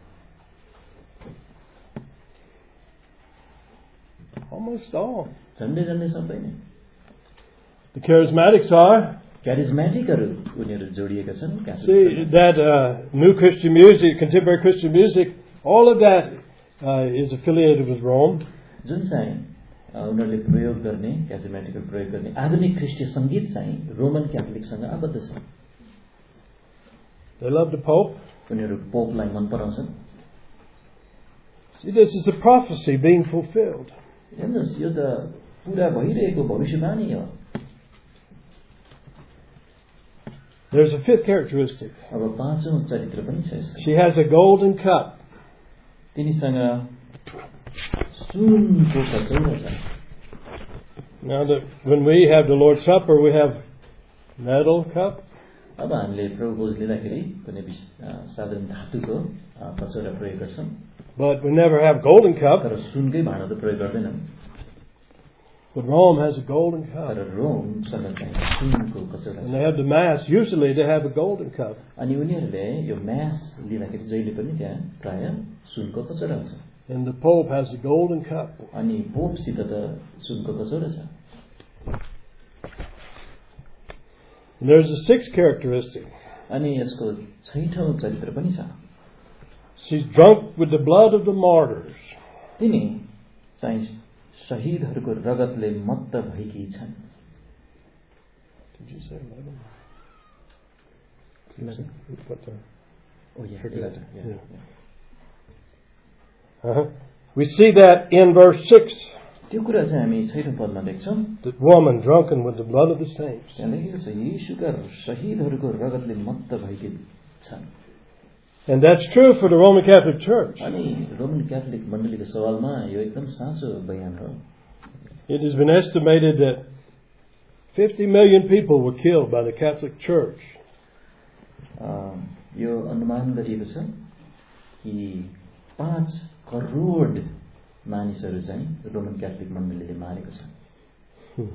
A: Almost all.
B: झन्डै झन्डै सबै नै
A: The charismatics are.
B: क्यारिजमेटिकहरू उनीहरू जोडिएका छन्
A: See,
B: क्याथोलिकसँग।
A: that uh, new Christian music, contemporary Christian music, all of that uh, is affiliated with Rome.
B: जुन चाहिँ अ, उनीहरूले प्रयोग गर्ने क्यारिजमेटिकहरू प्रयोग गर्ने आधुनिक ख्रिस्टीय सङ्गीत चाहिँ रोमन क्याथोलिकसँग आबद्ध छ
A: They love the Pope.
B: उनीहरू पोपलाई मन पराउँछन्
A: See, this is a prophecy being fulfilled.
B: हेर्नुहोस् यो त पुरा भइरहेको भविष्यवाणी हो
A: There's a fifth characteristic.
B: अब पाँचौं चरित्र पनि छ यसको
A: She has a golden cup.
B: तिनीसँग सुनको कचौरा छ
A: Now, that when we have the Lord's Supper, we have metal cup.
B: अब हामीले प्रभुभोज लिँदाखेरि कुनै विश- अ, साधारण धातुको अ, कचौरा प्रयोग गर्छौँ
A: But we never have golden cup.
B: तर सुनकै भाँडो त प्रयोग गर्दैनौँ
A: But Rome has a golden cup.
B: तर रोमसँग चाहिँ सुनको कचौरा
A: And
B: छ
A: they have the Mass. Usually they have a golden cup.
B: अनि उनीहरूले यो म्यास लिँदाखेरि जहिले पनि त्यहाँ प्राय सुनको कचौरा हुन्छ
A: And the Pope has a golden cup.
B: अनि पोपसित त सुनको कचौरा छ
A: And there's a sixth characteristic.
B: अनि यसको छैठौं चरित्र पनि छ.
A: She's drunk with the blood of the martyrs.
B: तिनी चाहिँ शहीदहरूको रगतले मत्त भएकी छन्.
A: Did you say eleven?
B: eleven?
A: What the?
B: Oh yeah, eleven. Yeah.
A: Yeah. Uh-huh. We see that in verse six.
B: त्यो कुरा चाहिँ हामी छैठौं Padma देख्छौं.
A: That woman drunken with the blood of the saints.
B: त्यहाँ लेखेको छ यीशुका शहीदहरूको रगतले मत्त भएकी छन्.
A: And that's true for the Roman Catholic Church.
B: अनि रोमन क्याथोलिक मण्डलीको सवालमा यो एकदम साँचो बयान हो.
A: It has been estimated that fifty million people were killed by the Catholic Church.
B: यो अनुमान गरिएको छ कि पाँच करोड मानिसहरू चाहिँ रोमन क्याथोलिक मण्डलीले मारेको छ.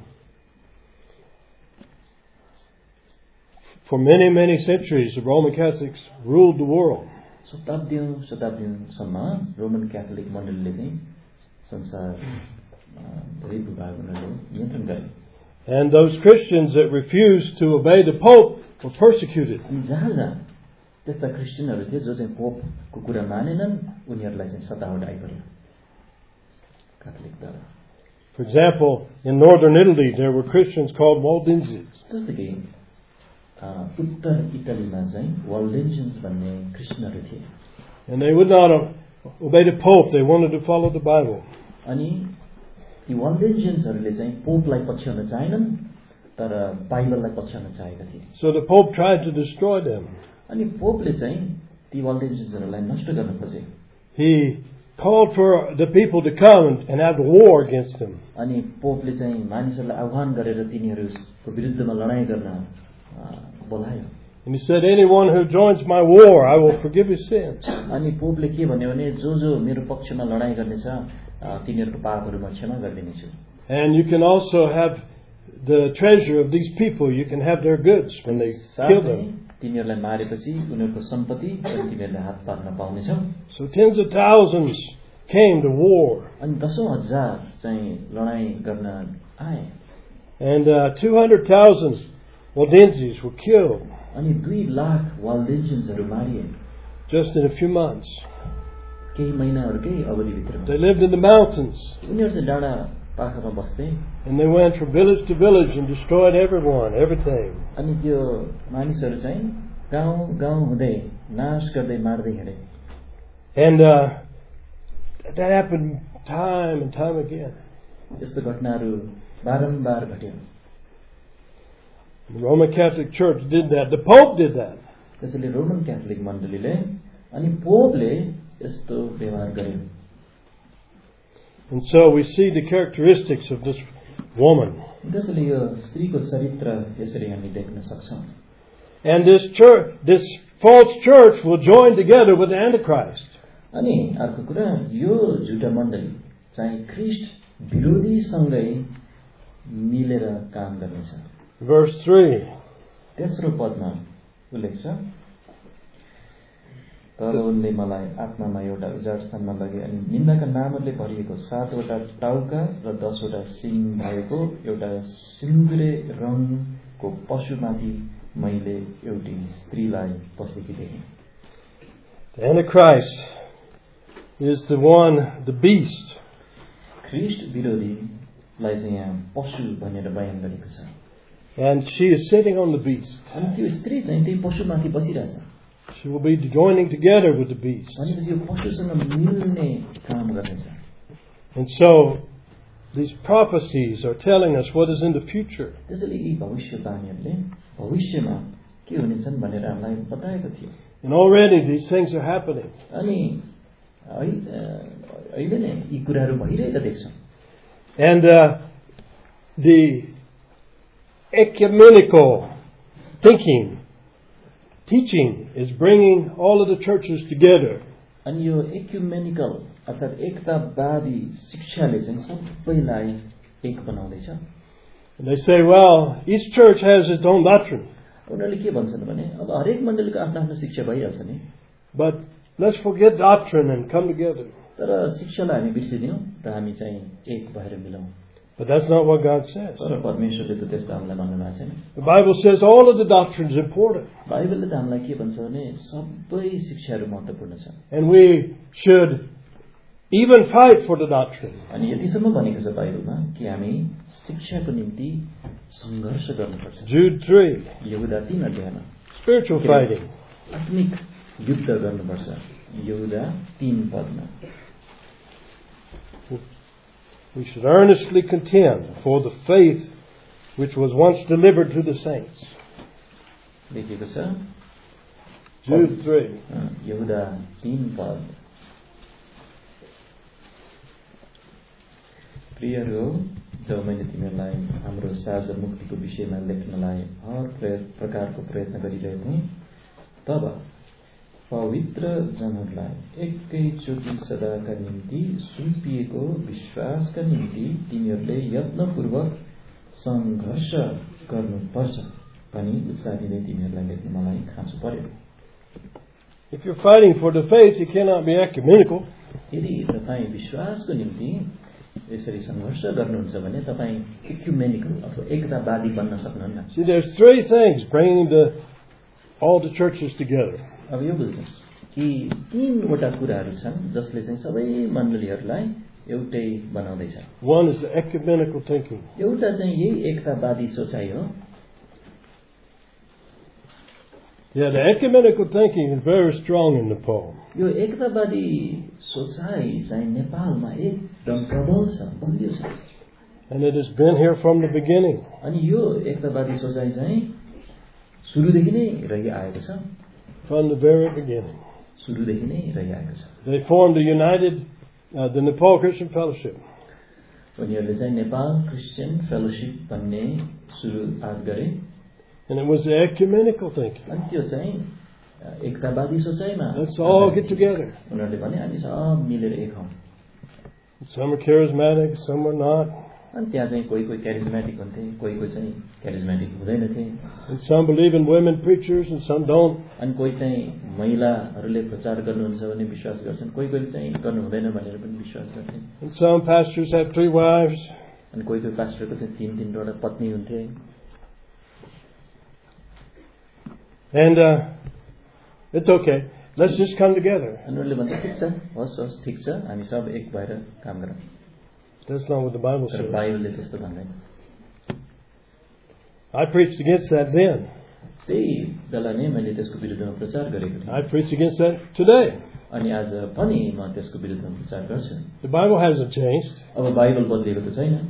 A: For many, many centuries, the Roman Catholics ruled the world.
B: शताब्दीयों शताब्दीयोंसम्म रोमन क्याथोलिक मण्डलीले चाहिँ संसार धेरै भूभाग उनीहरूले नियन्त्रण गरे.
A: And those Christians that refused to obey the Pope were persecuted.
B: अनि जहाँ जहाँ त्यस्ता क्रिस्चियनहरू थिए जो चाहिँ पोपको कुरा मानेनन् उनीहरूलाई चाहिँ सतावट आइपर्यो क्याथोलिकद्वारा.
A: For example, in northern Italy, there were Christians called Waldenses.
B: जस्तो कि उत्तर इटालीमा चाहिँ वाल्डेन्जियन्स भन्ने क्रिस्चियनहरू थिए.
A: And they would not obey the Pope. They wanted to follow the Bible.
B: अनि ती वाल्डेन्जियन्सहरूले चाहिँ पोपलाई पछ्याउन चाहेनन् तर बाइबललाई पछ्याउन चाहेका थिए.
A: So the Pope tried to destroy them.
B: अनि पोपले चाहिँ ती वाल्डेन्जियन्सहरूलाई नष्ट गर्न खोजे.
A: He called for the people to come and have war against them.
B: अनि पोपले चाहिँ मानिसहरूलाई आह्वान गरेर तिनीहरूको विरुद्धमा लडाईँ गर्न बोलायो.
A: And he said, anyone who joins my war, I will forgive his sins.
B: अनि पोपले के भन्यो भने जो जो मेरो पक्षमा लडाईँ गर्नेछ तिनीहरूको पापहरू म क्षमा गरिदिनेछु.
A: And you can also have the treasure of these people. You can have their goods when they kill them.
B: तिनीहरूलाई मारेपछि उनीहरूको सम्पत्ति तिमीहरूले हात पार्न पाउनेछौ.
A: So tens of thousands came to war.
B: अनि दसौं हजार चाहिँ लडाईँ गर्न आए.
A: And uh, two hundred thousand Waldenses were killed.
B: अनि दुई लाख वाल्डेन्जियन्सहरू मारिए.
A: Just in a few months.
B: केही महिनाहरूकै अवधिभित्र.
A: They lived in the mountains.
B: उनीहरू चाहिँ डाँडा पाखामा बस्थे.
A: And they went from village to village and destroyed everyone, everything.
B: अनि त्यो मानिसहरू चाहिँ गाउँ गाउँ हुँदै नाश गर्दै मार्दै हिँडे.
A: And uh, that happened time and time again.
B: यस्तो घटनाहरू बारम्बार घट्यो.
A: The Roman Catholic Church did that. The Pope did that.
B: त्यसैले रोमन क्याथोलिक मण्डलीले अनि पोपले यस्तो व्यवहार गर्यो.
A: And so we see the characteristics of this woman.
B: त्यसैले यो स्त्रीको चरित्र यसरी हामी देख्न सक्छौं.
A: And this church, this false church will join together with the Antichrist.
B: अनि अर्को कुरा यो झुटा मण्डली चाहिँ ख्रीष्ट विरोधीसँगै मिलेर काम गर्नेछ.
A: Verse three.
B: तेस्रो पदमा उल्लेख छ तर उनले मलाई आत्मामा एउटा उजाड स्थानमा लगे अनि निन्दाका नामहरूले भरिएको सातवटा टाउका र दसवटा सिङ भएको एउटा सिन्दुरे रङको पशुमाथि मैले एउटी स्त्रीलाई बसेकी देखेँ.
A: The Antichrist is the one, the beast.
B: ख्रीष्ट विरोधीलाई चाहिँ यहाँ पशु भनेर बयान गरेको छ.
A: And she is sitting on the beast.
B: अनि त्यो स्त्री चाहिँ त्यही पशुमाथि बसिरहेछ.
A: She will be joining together with the beast.
B: अनि यो पशुसँग मिल्ने काम गर्नेछ.
A: And so these prophecies are telling us what is in the future.
B: त्यसैले यी भविष्यवाणीहरूले भविष्यमा के हुनेछन् भनेर हामीलाई बताएको थियो.
A: And already these things are happening.
B: अनि अहिले नै यी कुराहरू भइरहेका देख्छौँ.
A: And uh, the ecumenical thinking, teaching is bringing all of the churches together.
B: अनि यो ecumenical अर्थात् एकतावादी शिक्षाले चाहिँ सबैलाई एक बनाउँदैछ.
A: And they say, well, each church has its own doctrine.
B: उनीहरूले के भन्छन् भने अब हरेक मण्डलीको आफ्नो आफ्नो शिक्षा भइहाल्छ नि.
A: But let's forget doctrine and come together.
B: तर शिक्षालाई हामी बिर्सिदियौँ र हामी चाहिँ एक भएर मिलौँ.
A: But that's not what God says.
B: तर परमेश्वरले त त्यस्तो हामीलाई भन्नुभएको छैन.
A: The Bible says all of the doctrine is important.
B: बाइबलले त हामीलाई के भन्छ भने सबै शिक्षाहरू महत्त्वपूर्ण छ.
A: And we should even fight for the doctrine.
B: अनि यतिसम्म भनेको छ बाइबलमा कि हामी शिक्षाको निम्ति सङ्घर्ष गर्नुपर्छ.
A: Jude three.
B: यहुदा तीन अध्यायमा
A: Spiritual fighting.
B: आत्मिक युद्ध गर्नुपर्छ. यहुदा तीन Padma
A: We should earnestly contend for the faith which was once delivered to the saints.
B: लेखेको छ
A: Jude three.
B: यहुदा तीन पद. प्रियहरू, जब मैले तिमीहरूलाई हाम्रो साझा मुक्तिको विषयमा लेख्नलाई हर प्रकारको प्रयत्न गरिरहेको थिएँ, तब पवित्र जनहरूलाई एकैचोटि सदाका निम्ति सुम्पिएको विश्वासका निम्ति तिमीहरूले यत्नपूर्वक सङ्घर्ष गर्नुपर्छ भनी उत्साह दिँदै तिमीहरूलाई लेख्न मलाई खाँचो पर्यो.
A: If you're fighting for the faith, you cannot be ecumenical.
B: यदि तपाईँ विश्वासको निम्ति यसरी सङ्घर्ष गर्नुहुन्छ भने तपाईँ इक्युमेनिकल अथवा एकतावादी बन्न सक्नुहुन्न.
A: See, there's three things bringing the all the churches together.
B: अब यो बुझ्नुहोस् कि तीनवटा कुराहरू छन् जसले चाहिँ सबै मण्डलीहरूलाई एउटै बनाउँदैछ.
A: One is the ecumenical thinking.
B: एउटा चाहिँ यही एकतावादी सोचाइ हो.
A: Yeah, the ecumenical thinking is very strong in Nepal.
B: यो एकतावादी सोचाइ चाहिँ नेपालमा एकदम प्रबल छ, बलियो छ.
A: And it has been here from the beginning.
B: अनि यो एकतावादी सोचाइ चाहिँ सुरुदेखि नै रहिआएको छ.
A: From the very beginning.
B: सुरुदेखि नै रहिआएको छ.
A: They formed the United, uh, the Nepal Christian Fellowship.
B: उनीहरूले चाहिँ नेपाल क्रिस्चियन फेलोशिप भन्ने सुरुआत गरे.
A: And it was the ecumenical thinking.
B: अनि त्यो चाहिँ एकतावादी सोचाइमा
A: Let's all get together.
B: उनीहरूले भने हामी सब मिलेर एक हौं.
A: Some are charismatic, some are not.
B: अनि त्यहाँ चाहिँ कोही कोही क्यारिजमेटिक हुन्थे, कोही कोही चाहिँ क्यारिजमेटिक हुँदैनथे.
A: And some believe in women preachers and some don't.
B: अनि कोही चाहिँ महिलाहरूले प्रचार गर्नुहुन्छ भने विश्वास गर्छन्, कोही कोही चाहिँ गर्नु हुँदैन भनेर पनि विश्वास गर्छन्.
A: And some pastors have three wives.
B: अनि कोही कोही पास्टरको चाहिँ तीन तीनवटा पत्नी हुन्थे.
A: And uh, it's okay. Let's just come together.
B: अनि उनीहरूले भन्छ ठिक छ, होस् होस् ठिक छ, हामी सब एक भएर काम गरौँ.
A: That's not what the Bible
B: तर
A: says.
B: बाइबलले त्यस्तो भन्दैन.
A: I preached against that then.
B: त्यही बेला नै मैले त्यसको विरुद्धमा प्रचार गरेको थिएँ.
A: I preach against that today.
B: अनि आज पनि म त्यसको विरुद्धमा प्रचार गर्छु.
A: The Bible hasn't changed.
B: अब बाइबल बदलेको त छैन.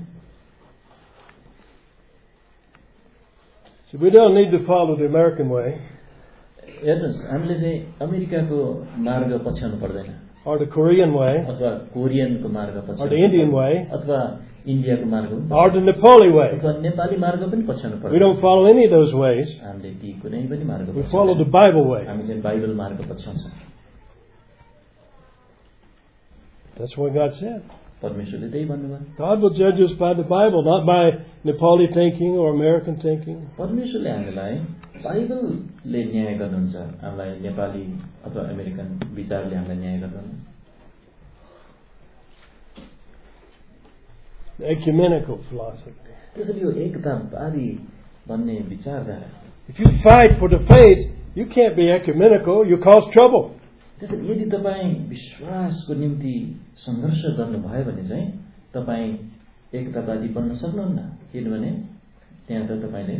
A: So we don't need to follow the American way.
B: हेर्नुहोस्, हामीले चाहिँ अमेरिकाको मार्ग पछ्याउनु पर्दैन.
A: Or the Korean way.
B: अथवा कोरियनको मार्ग
A: Or the
B: पछ्याउनु
A: Indian way.
B: अथवा इन्डियाको मार्ग पनि
A: Or the Nepali way.
B: अथवा नेपाली मार्ग पनि पछ्याउनु
A: We
B: पर्दैन.
A: don't follow any of those ways.
B: हामीले ती कुनै पनि मार्ग
A: We follow the
B: पछ्याउँदैनौँ.
A: Bible way.
B: हामी चाहिँ बाइबल मार्ग पछ्याउँछौँ.
A: That's what God said.
B: परमेश्वरले त्यही भन्नुभयो.
A: God will judge us by the Bible, not by Nepali thinking or American thinking.
B: परमेश्वरले हामीलाई बाइबलले न्याय गर्नुहुन्छ. हामीलाई नेपाली अथवा अमेरिकन विचारले हामीलाई न्याय गर्दैन.
A: The ecumenical philosophy.
B: त्यसैले यो एकतावादी भन्ने विचारधारा.
A: If you fight for the faith, you can't be ecumenical. You cause trouble.
B: त्यसैले यदि तपाईँ विश्वासको निम्ति सङ्घर्ष गर्नुभयो भने चाहिँ तपाईँ एकतावादी बन्न सक्नुहुन्न. किनभने त्यहाँ त तपाईँले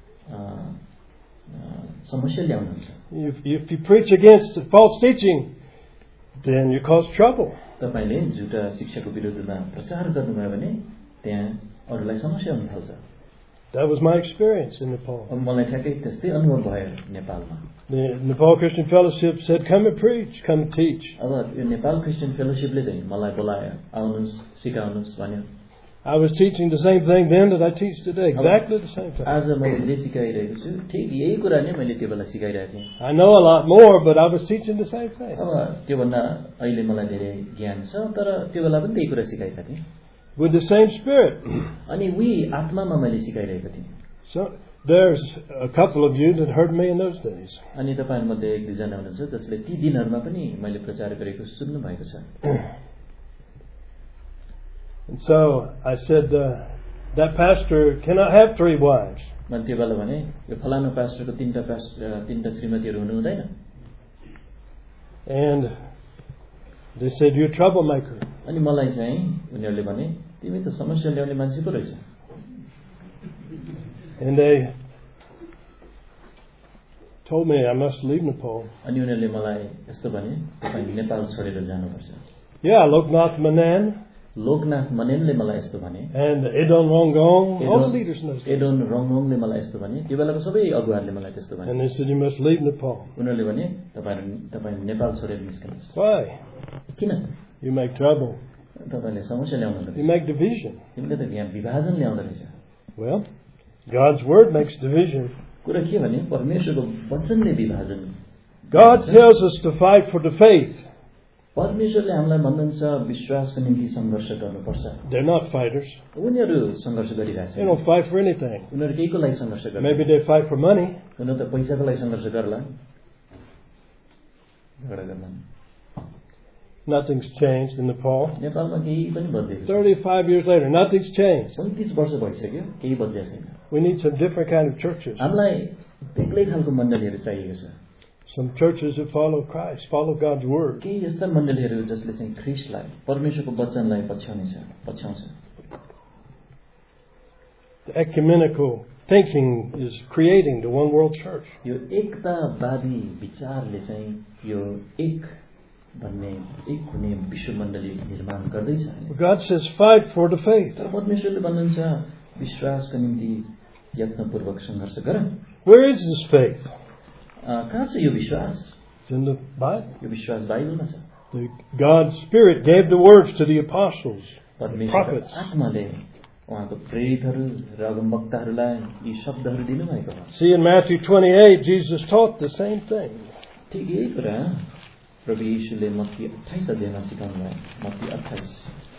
B: समस्या ल्याउनुहुन्छ.
A: If, if you preach against false teaching, then you cause trouble.
B: तपाईँले झुटा शिक्षाको विरुद्धमा प्रचार गर्नुभयो भने त्यहाँ अरूलाई समस्या हुन थाल्छ.
A: That was my experience in Nepal.
B: अब मलाई ठ्याक्कै त्यस्तै अनुभव भयो नेपालमा.
A: The Nepal Christian Fellowship said, come and preach, come and teach.
B: अब यो नेपाल क्रिस्चियन फेलोशिपले चाहिँ मलाई बोलायो, आउनुहोस् सिकाउनुहोस् भन्यो.
A: I was teaching the same thing then that I teach today, exactly the same thing.
B: आज मैले जे सिकाइरहेको छु ठिक यही कुरा नै मैले त्यो बेला सिकाइरहेको थिएँ.
A: I know a lot more, but I was teaching the same thing.
B: अब त्योभन्दा अहिले मलाई धेरै ज्ञान छ, तर त्यो बेला पनि त्यही कुरा सिकाइरहेको थिएँ.
A: With the same spirit.
B: अनि उही आत्मामा मैले सिकाइरहेको थिएँ.
A: So there's a couple of you that heard me in those days.
B: अनि तपाईहरुमध्ये एक दुईजना हुनुहुन्छ जसले ती दिनहरुमा पनि मैले प्रचार गरेको सुन्नु भएको छ.
A: And so I said, uh, that pastor cannot have three wives.
B: मैले त्यो बेला भने यो फलानु पास्टरको तीनटा पास्टर तीनटा श्रीमतीहरू हुनु हुँदैन.
A: And they said, "You're a troublemaker."
B: अनि मलाई चाहिँ उनीहरूले भने तिमी त समस्या ल्याउने मान्छे पो रहेछ.
A: And they told me I must leave Nepal.
B: अनि उनीहरूले मलाई यस्तो भने तपाईं नेपाल छोडेर जानुपर्छ.
A: Yeah, Loknath Manan
B: लोकनाथ मनेनले मलाई यस्तो भने
A: and Edon Rongong, all the leaders know.
B: एडोन रङोङले मलाई यस्तो भने त्यो बेलाको सबै अगुवाहरूले मलाई त्यस्तो भने.
A: And they said, "You must leave Nepal."
B: उनीहरूले भने तपाईं तपाईं नेपाल छोडेर निस्कनुहोस्.
A: Why?
B: किन?
A: You make trouble.
B: तपाईले समस्या ल्याउनु
A: You
B: रहेछ.
A: make division.
B: तिमीले त यहाँ विभाजन ल्याउँदै रहेछ.
A: Well, God's word makes division.
B: कुरा के भने परमेश्वरको वचनले विभाजन.
A: God tells us to fight for the faith.
B: परमेश्वरले हामीलाई भन्नुहुन्छ विश्वासको निम्ति सङ्घर्ष गर्नुपर्छ.
A: They're not fighters.
B: उनीहरू सङ्घर्ष गरिरहेका
A: They
B: छन्.
A: don't fight for anything.
B: उनीहरू केहीको लागि सङ्घर्ष गर्छन्.
A: Maybe they fight for money.
B: उनीहरू त पैसाको लागि सङ्घर्ष गर्ला. झगडा गर्ला.
A: Nothing's changed in Nepal.
B: नेपालमा केही पनि बदलेको छैन.
A: thirty-five years later, nothing's changed.
B: पैँतिस वर्ष भइसक्यो केही बदलेको छैन.
A: We need some different kind of churches.
B: हामीलाई बेग्लै खालको मण्डलीहरू चाहिएको छ.
A: Some churches that follow Christ, follow God's word.
B: केही यस्ता मण्डलीहरू जसले चाहिँ ख्रीष्टलाई परमेश्वरको वचनलाई पछ्याउनेछ पछ्याउँछ.
A: The ecumenical thinking is creating the one world church.
B: यो एकतावादी विचारले चाहिँ यो एक भन्ने एक हुने विश्व मण्डली निर्माण गर्दैछ.
A: God says, fight for the faith.
B: तर परमेश्वरले भन्नुहुन्छ विश्वासको निम्ति यत्नपूर्वक सङ्घर्ष गर.
A: Where is this faith?
B: कहाँ छ यो विश्वास?
A: It's in the Bible.
B: यो विश्वास बाइबलमा छ.
A: The God's Spirit gave the words to the apostles,
B: परमेश्वरको
A: prophets.
B: आत्माले उहाँको प्रेरितहरू र अगमवक्ताहरूलाई यी शब्दहरू दिनुभएको हो.
A: See, in Matthew twenty-eight, Jesus taught the same thing.
B: ठिक यही कुरा प्रभु येशूले मत्ती अट्ठाइस अध्यायमा सिकाउनु भयो. मत्ती अट्ठाइस.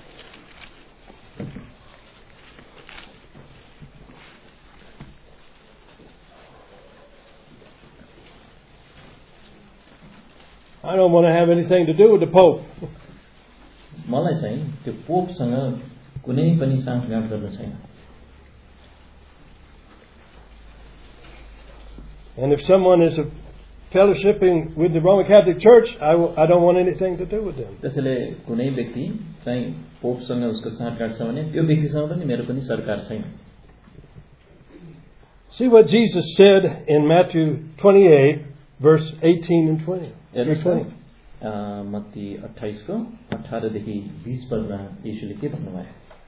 A: I don't want to have anything to do with the Pope.
B: मलाई चाहिँ त्यो पोपसँग कुनै पनि साँठगाँठ गर्न छैन.
A: And if someone is fellowshipping with the Roman Catholic Church, I, w- I don't want anything to do with them.
B: त्यसैले कुनै व्यक्ति चाहिँ पोपसँग उसको साँठगाँठ छ भने त्यो व्यक्तिसँग पनि मेरो पनि सरकार छैन.
A: See what Jesus said in Matthew twenty-eight, verse eighteen and twenty.
B: हेर्नुहोस् मत्ती अट्ठाइसको अठारदेखि बीस पदमा येशूले के भन्नुभयो.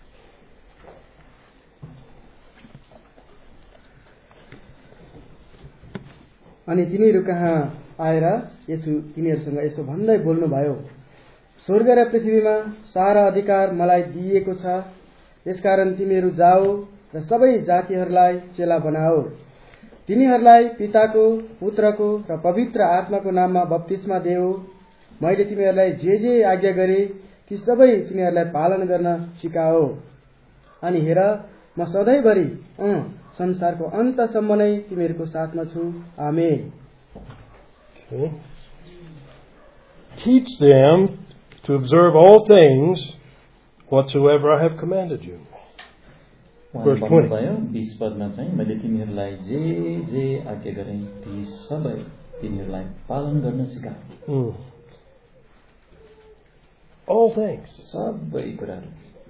C: अनि तिनीहरू कहाँ आएर यसो तिनीहरूसँग यसो भन्दै बोल्नुभयो, स्वर्ग र पृथ्वीमा सारा अधिकार मलाई दिइएको छ. यसकारण तिमीहरू जाओ र सबै जातिहरूलाई चेला बनाओ. तिनीहरूलाई पिताको, पुत्रको र पवित्र आत्माको नाममा बप्तिस्मा देऊ. मैले तिमीहरूलाई जे जे आज्ञा गरे ती सबै तिनीहरूलाई पालन गर्न सिकाओ. अनि हेर, म सधैँभरि अँ संसारको अन्तसम्म नै तिमीहरूको साथमा छु. आमेन.
A: Okay. Teach them to observe all things whatsoever I have commanded you. Verse twenty.
B: भन्नुभयो बीस पदमा चाहिँ मैले तिमीहरूलाई जे जे आज्ञा गरेँ ती सबै तिनीहरूलाई पालन गर्न सिकाएँ.
A: Mm. All things.
B: सबै कुराहरू.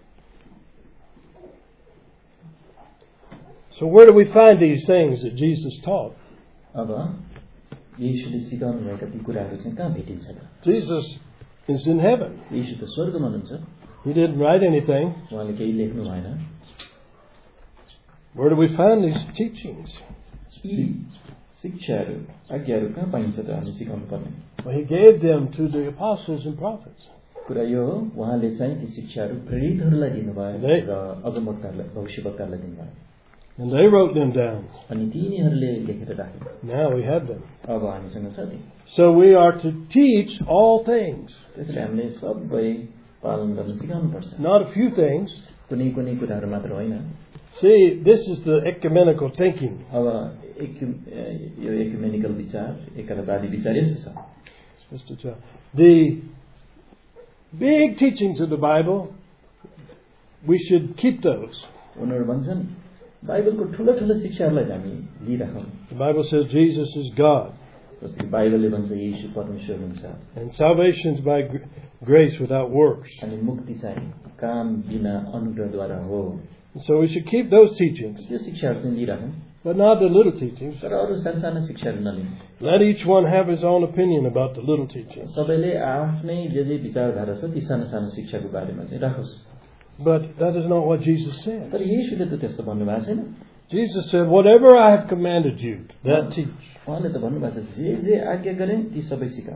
A: So where do we find these things that Jesus taught?
B: अब येशूले सिकाउनु भएका ती कुराहरू चाहिँ कहाँ भेटिन्छ त?
A: Jesus is in heaven.
B: येशू त स्वर्गमा हुनुहुन्छ.
A: He didn't write anything.
B: उहाँले केही लेख्नु भएन.
A: Where do we find these teachings?
B: यी शिक्षाहरू आज्ञाहरू कहाँ पाइन्छ त हामी सिकाउनु पर्ने?
A: Well, he gave them to the apostles and prophets.
B: कुरा यो हो उहाँले चाहिँ ती शिक्षाहरू प्रेरितहरूलाई दिनुभयो
A: They-
B: र अगमवक्ताहरूलाई भविष्यवक्ताहरूलाई दिनुभयो.
A: And they wrote them down.
B: अनि तिनीहरूले लेखेर राखे.
A: Now we have them.
B: अब हामीसँग छ ती.
A: So we are to teach all things.
B: त्यसैले हामीले सबै पालन गर्न सिकाउनु पर्छ.
A: Not a few things.
B: कुनै कुनै कुराहरू मात्र होइन.
A: See, this is the ecumenical thinking.
B: अब एक यो एकुमेनिकल विचार एकतावादी विचार यस्तो छ.
A: Mister John. The big teachings of the Bible, we should keep those.
B: उनीहरू भन्छन् बाइबलको ठुलो ठुलो शिक्षाहरूलाई हामी लिइराखौँ.
A: The Bible says Jesus is God.
B: जस्तै बाइबलले भन्छ येशू परमेश्वर हुनुहुन्छ.
A: And salvation is by grace without works.
B: अनि मुक्ति चाहिँ काम बिना अनुग्रहद्वारा हो.
A: And so we should keep those teachings.
B: यो शिक्षाहरू चाहिँ लिइराखौँ.
A: But not the little teachings.
B: तर अरू साना शिक्षाहरू नलिनु.
A: Let each one have his own opinion about the little teachings.
B: सबैले आफ्नै जे जे विचारधारा छ ती साना साना शिक्षाको बारेमा चाहिँ राखोस्.
A: But that is not what Jesus said.
B: तर येशूले त त्यस्तो भन्नुभएको छैन.
A: Jesus said, whatever I have commanded you, that teach.
B: उहाँले त भन्नुभएको छ जे जे आज्ञा गरे ती सबै सिकाऊ.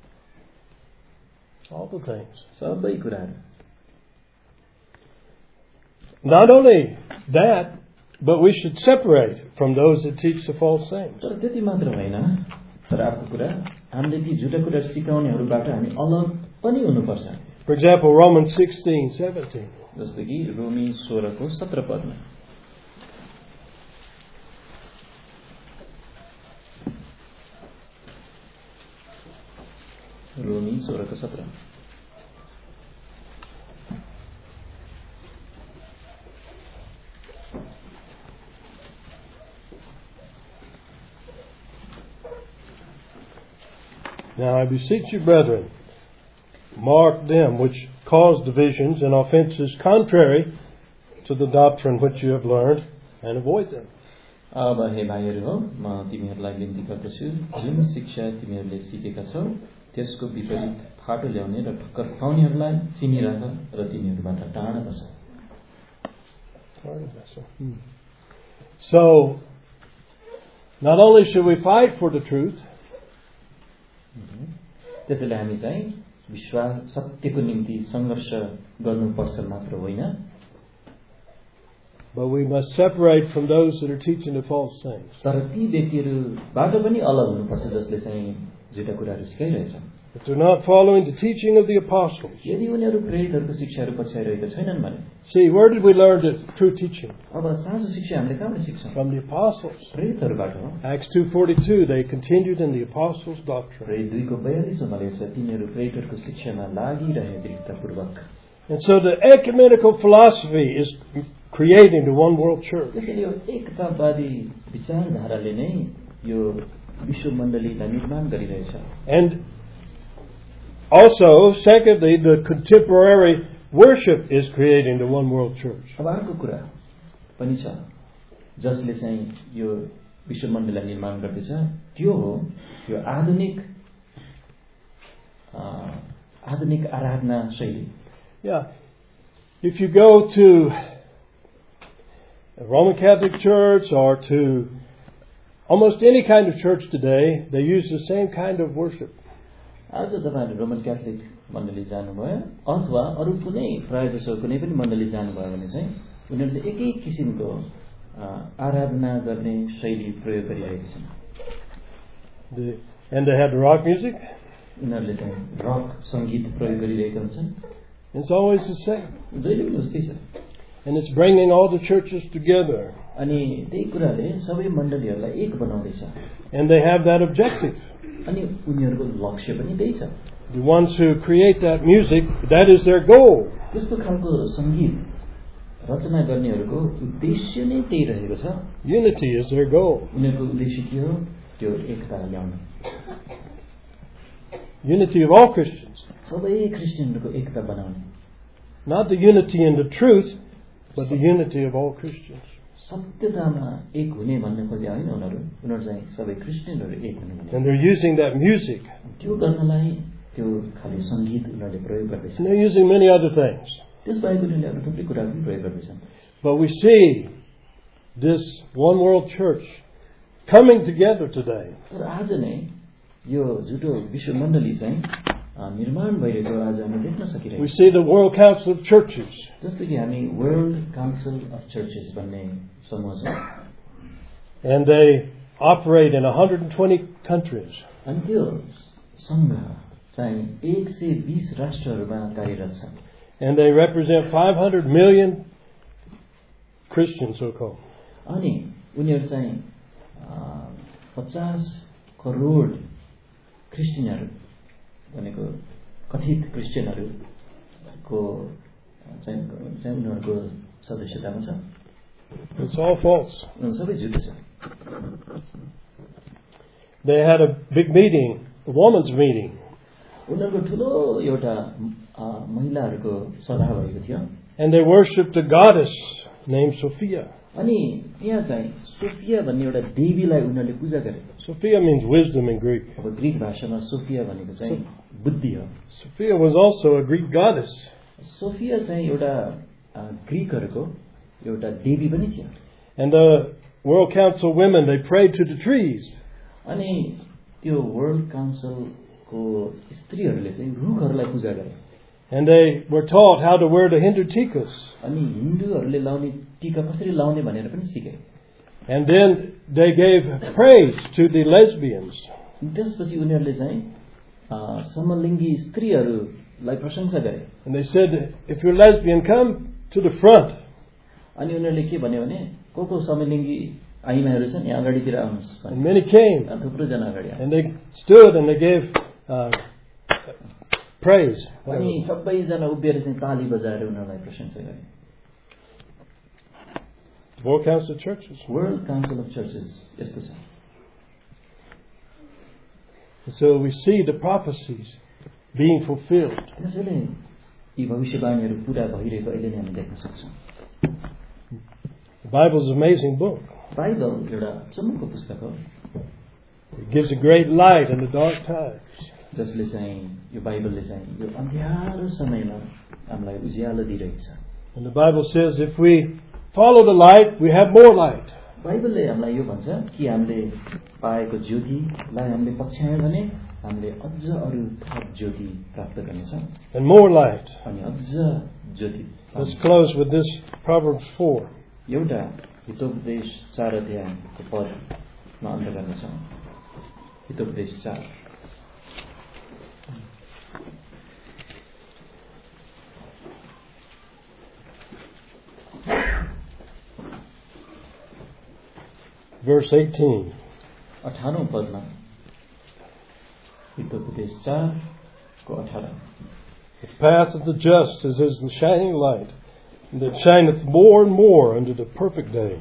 A: All the things.
B: सबै कुराहरू.
A: Not only that, but we should separate from those that teach the false things.
B: तर त्यति मात्र होइन. तर अर्को कुरा हामीले ती झुटा कुरा सिकाउनेहरूबाट हामी अलग पनि हुनुपर्छ.
A: For example, Romans sixteen, seventeen.
B: जस्तो कि रोमी सोह्र को सत्र पदमा. रोमी सोह्र को सत्र.
A: Now I beseech you, brethren, mark them which cause divisions and offenses contrary to the doctrine which you have learned, and avoid them.
B: अब हे भाइहरू हो, म तिमीहरूलाई बिन्ती गर्दछु, जुन शिक्षा तिमीहरूले सिकेका छौ त्यसको विपरीत फाटो ल्याउने र ठक्कर खाउनेहरूलाई चिनिराख र तिनीहरूबाट टाढा बस.
A: So, not only should we fight for the truth,
B: त्यसैले हामी चाहिँ विश्वास सत्यको निम्ति संघर्ष गर्नुपर्छ मात्र होइन,
A: but we must separate from those that are teaching the false things.
B: तर ती व्यक्तिहरूबाट पनि अलग हुनुपर्छ जसले चाहिँ झुटा कुराहरू सिकाइरहेछन्.
A: If they're not following the teaching of the apostles.
B: यदि उनीहरू प्रेरितहरूको शिक्षाहरू पछ्याइरहेका छैनन् भने.
A: See, where did we learn the true teaching?
B: अब साँचो शिक्षा हामीले कहाँबाट सिक्छौँ?
A: From the apostles.
B: प्रेरितहरूबाट हो.
A: Acts two forty-two, they continued in the apostles' doctrine.
B: प्रेरित दुई को बयालीसमा लेख्छ तिनीहरू प्रेरितहरूको शिक्षामा लागिरहे दृढतापूर्वक.
A: And so the ecumenical philosophy is creating the one world church.
B: त्यसैले यो एकतावादी विचारधाराले नै यो विश्व मण्डलीलाई निर्माण गरिरहेछ.
A: And also, secondly, the contemporary worship is creating the one world church.
B: अब अर्को कुरा पनि छ जसले चाहिँ यो विश्व मण्डलीलाई निर्माण गर्दैछ त्यो हो यो आधुनिक आधुनिक आराधना शैली.
A: Yeah. If you go to a Roman Catholic Church or to almost any kind of church today, they use the same kind of worship.
B: आज तपाईहरु रोमन क्याथोलिक मण्डली जानुभयो अथवा अरु कुनै प्राय जसो कुनै पनि मण्डली जानुभयो भने चाहिँ उनीहरु चाहिँ एकै किसिमको आराधना गर्ने शैली प्रयोग गरिरहेका छन्.
A: The and they have the rock music.
B: उनीहरुले चाहिँ रक संगीत प्रयोग गरिरहेका हुन्छन्.
A: It's always the same.
B: जहिले पनि उस्तै छ.
A: And it's bringing all the churches together.
B: अनि त्यही कुराले सबै मण्डलीहरुलाई एक बनाउँदैछ.
A: And they have that objective.
B: अनि उनीहरुको लक्ष्य पनि त्यही छ.
A: The ones who create that music, that is their goal.
B: त्यस्तो खालको संगीत रचना गर्नेहरुको उद्देश्य नै त्यही रहेको छ.
A: Unity is their goal.
B: उनीहरुको उद्देश्य के हो? त्यो एकता ल्याउनु.
A: Unity of all Christians.
B: सबै क्रिस्चियनहरुको एकता बनाउने.
A: Not the unity in the truth, but the unity of all Christians.
B: सत्यतामा एक हुने भन्ने खोजे हैन उनीहरु. उनीहरु चाहिँ सबै क्रिस्चियनहरु एक हुनु भने.
A: And they're using that music.
B: त्यो गर्नलाई त्यो खाली संगीत उनीहरुले प्रयोग गर्दैछन्.
A: And they're using many other things.
B: त्यसबाहेक उनीहरुले अरु थुप्रै कुराहरु पनि प्रयोग गर्दैछन्.
A: But we see this one world church coming together today.
B: तर आज नै यो जुटो विश्व मण्डली चाहिँ निर्माण भइरहेको आज हामी देख्न सकिरहेको.
A: We see the World Council of Churches.
B: जस्तो कि हामी वर्ल्ड काउन्सिल अफ चर्चेस भन्ने समूह छ.
A: And they operate in one hundred twenty countries.
B: अनि त्यो संघ चाहिँ एक सय बीस राष्ट्रहरुमा कार्यरत छ.
A: And they represent five hundred million Christians, so called.
B: अनि उनीहरु चाहिँ पचास करोड क्रिस्चियनहरु भनेको कथित क्रिस्चियनहरुको चाहिँ चाहिँ उनीहरुको सदस्यतामा छ.
A: It's all false.
B: उनीहरू सबै झुटो छ।
A: They had a big meeting, a woman's meeting.
B: उनीहरूको ठुलो एउटा महिलाहरूको सभा भएको थियो।
A: And they worshipped a goddess named Sophia.
B: अनि यहाँ चाहिँ सोफिया भन्ने एउटा देवीलाई उनीहरूले पूजा गरे।
A: Sophia means wisdom in Greek.
B: अब ग्रीक भाषामा सोफिया भनेको चाहिँ बुद्धि हो।
A: Sophia was also a Greek goddess.
B: Sophia चाहिँ एउटा ग्रीकहरूको एउटा देवी पनि थियो।
A: And the World Council women, they prayed to the trees.
B: अनि त्यो वर्ल्ड काउन्सिलको स्त्रीहरूले चाहिँ रुखहरूलाई पूजा गरे।
A: And they were taught how to wear the Hindu tikas.
B: अनि हिन्दूहरूले लाउने टीका कसरी लाउने भनेर पनि सिके।
A: And then they gave praise to the lesbians.
B: त्यसपछि उनीहरूले चाहिँ समलिङ्गी स्त्रीहरूलाई प्रशंसा गरे।
A: And they said, if you're lesbian, come to the front.
B: अनि उनीहरूले के भन्यो भने को को समलिङ्गी आइमाहरू छन् यहाँ अगाडितिर आउनुहोस्।
A: And many came.
B: थुप्रो जना अगाडि आए।
A: And they stood and they gave uh, praise.
B: अनि सबैजना उभिएर चाहिँ ताली बजाएर उनीहरूलाई प्रशंसा गरे।
A: World Council of Churches.
B: World Council of Churches यस्तो छ।
A: So we see the prophecies being fulfilled.
B: त्यसैले यी भविष्यवाणीहरू पूरा भइरहेको अहिले नै हामी देख्न सक्छौँ।
A: The Bible is an amazing book.
B: Bible एउटा चमकको पुस्तक हो।
A: It gives a great light in the dark times.
B: जसले चाहिँ यो बाइबलले चाहिँ यो अन्ध्यारो समयमा हामीलाई उज्यालो दिइरहेको छ।
A: And the Bible says if we follow the light, we have more light.
B: बाइबलले हामीलाई यो भन्छ कि हामीले पाएको ज्योतिलाई हामीले पछ्यायौँ भने हामीले अझ अरू थप ज्योति प्राप्त गर्नेछौँ।
A: And more light.
B: अनि अझ ज्योति।
A: Let's close with this Proverbs four.
B: एउटा हितोपदेश चार अध्यायको पदमा अन्त गर्नेछौँ। हितोपदेश चार।
A: Verse eighteen.
B: अठारौं पदमा हितोपदेश चार को अठारह।
A: The path of the just is as the shining light, that shineth more and more unto the perfect day.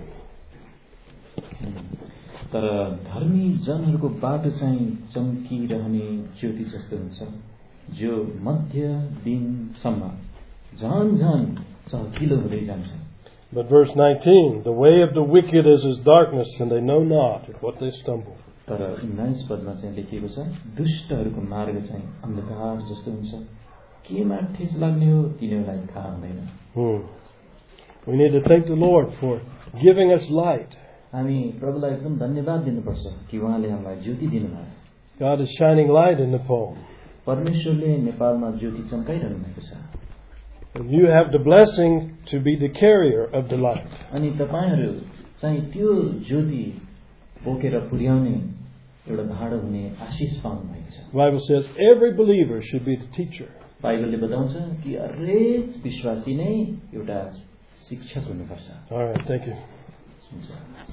B: तर धर्मी जनहरूको बाटो चाहिँ चम्किरहने ज्योति जस्तो हुन्छ, जो मध्य दिनसम्म झन झन चहकिलो हुँदै जान्छ।
A: But verse nineteen, the way of the wicked is as darkness, and they know not at what they stumble.
B: तर उन्नाइस पदमा चाहिँ लेखिएको छ, दुष्टहरूको मार्ग चाहिँ अन्धकार जस्तो हुन्छ, केमा ठेस लाग्ने हो तिनीहरूलाई थाहा हुँदैन।
A: Hmm. We need to thank the Lord for giving us light.
B: हामी प्रभुलाई एकदम धन्यवाद दिनुपर्छ कि उहाँले हामीलाई ज्योति दिनुभयो।
A: God is shining light in Nepal.
B: परमेश्वरले नेपालमा ज्योति चम्काइरहनु भएको छ।
A: And you have the blessing to be the carrier of the light.
B: अनि तपाईहरु चाहिँ त्यो ज्योति बोकेर पुर्याउने एउटा भाडो हुने आशिष पाउनु भएको छ।
A: The Bible says every believer should be the teacher.
B: बाइबलले बताउँछ कि हरेक विश्वासी नै एउटा शिक्षक हुनुपर्छ।
A: All right, thank you.
B: हुन्छ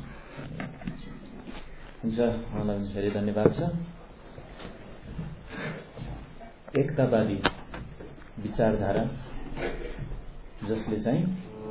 B: हुन्छ उहाँलाई धेरै धन्यवाद छ। एकतावादी विचारधारा जसले चाहिँ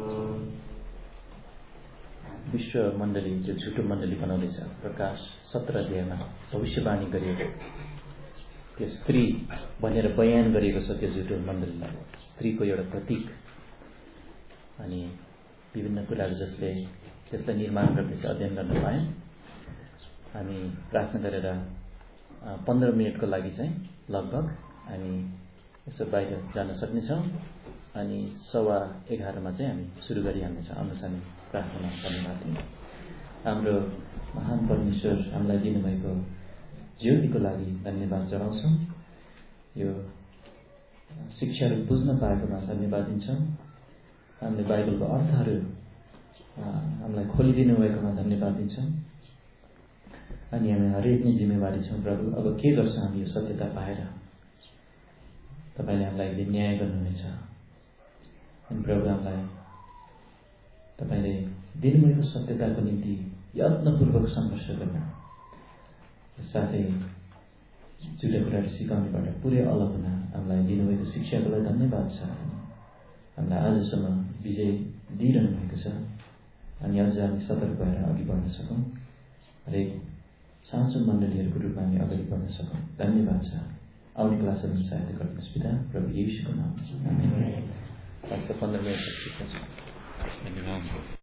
B: विश्व मण्डली जो झुटो मण्डली बनाउँदैछ, प्रकाश सत्र अध्यायमा भविष्यवाणी गरिएको त्यो स्त्री भनेर बयान गरिएको छ। त्यो झुटो मण्डलीलाई स्त्रीको एउटा प्रतीक अनि विभिन्न कुराहरू जसले त्यसलाई निर्माण गर्दैछ अध्ययन गर्न पाए। हामी प्रार्थना गरेर पन्ध्र मिनटको लागि चाहिँ लगभग हामी यसो बाहिर जान सक्नेछौँ अनि सवा एघारमा चाहिँ हामी सुरु गरिहाल्नेछौँ। आउनुहोस् हामी प्रार्थना धन्यवाद दिन्छौँ। हाम्रो महान परमेश्वर हामीलाई दिनुभएको ज्योतिको लागि धन्यवाद जनाउँछौँ। यो शिक्षाहरू बुझ्न पाएकोमा धन्यवाद दिन्छौँ। हामीले बाइबलको अर्थहरू हामीलाई खोलिदिनु भएकोमा धन्यवाद दिन्छौँ। अनि हामी हरेक नै जिम्मेवारी छौँ प्रभु। अब के गर्छौँ हामी यो सत्यता पाएर? तपाईँले हामीलाई न्याय गर्नुहुनेछ। अनि प्रभु हामीलाई तपाईँले दिनुभएको सत्यताको निम्ति यत्नपूर्वक सङ्घर्ष गर्न साथै झुटा कुराहरू सिकाउनेबाट पुरै अलग हुन हामीलाई दिनुभएको शिक्षाको लागि धन्यवाद छ। हामीलाई आजसम्म विजय दिइरहनु भएको छ। अनि अझ हामी सतर्क भएर अघि बढ्न सकौँ, हरेक साँचो मण्डलीहरूको रूपमा हामी अगाडि बढ्न सकौँ। धन्यवाद छ। आउने क्लासहरूमा सहायता गर्नुहोस् पिता, प्रभु येशूको नाममा। आमेन। पन्ध्र मिनट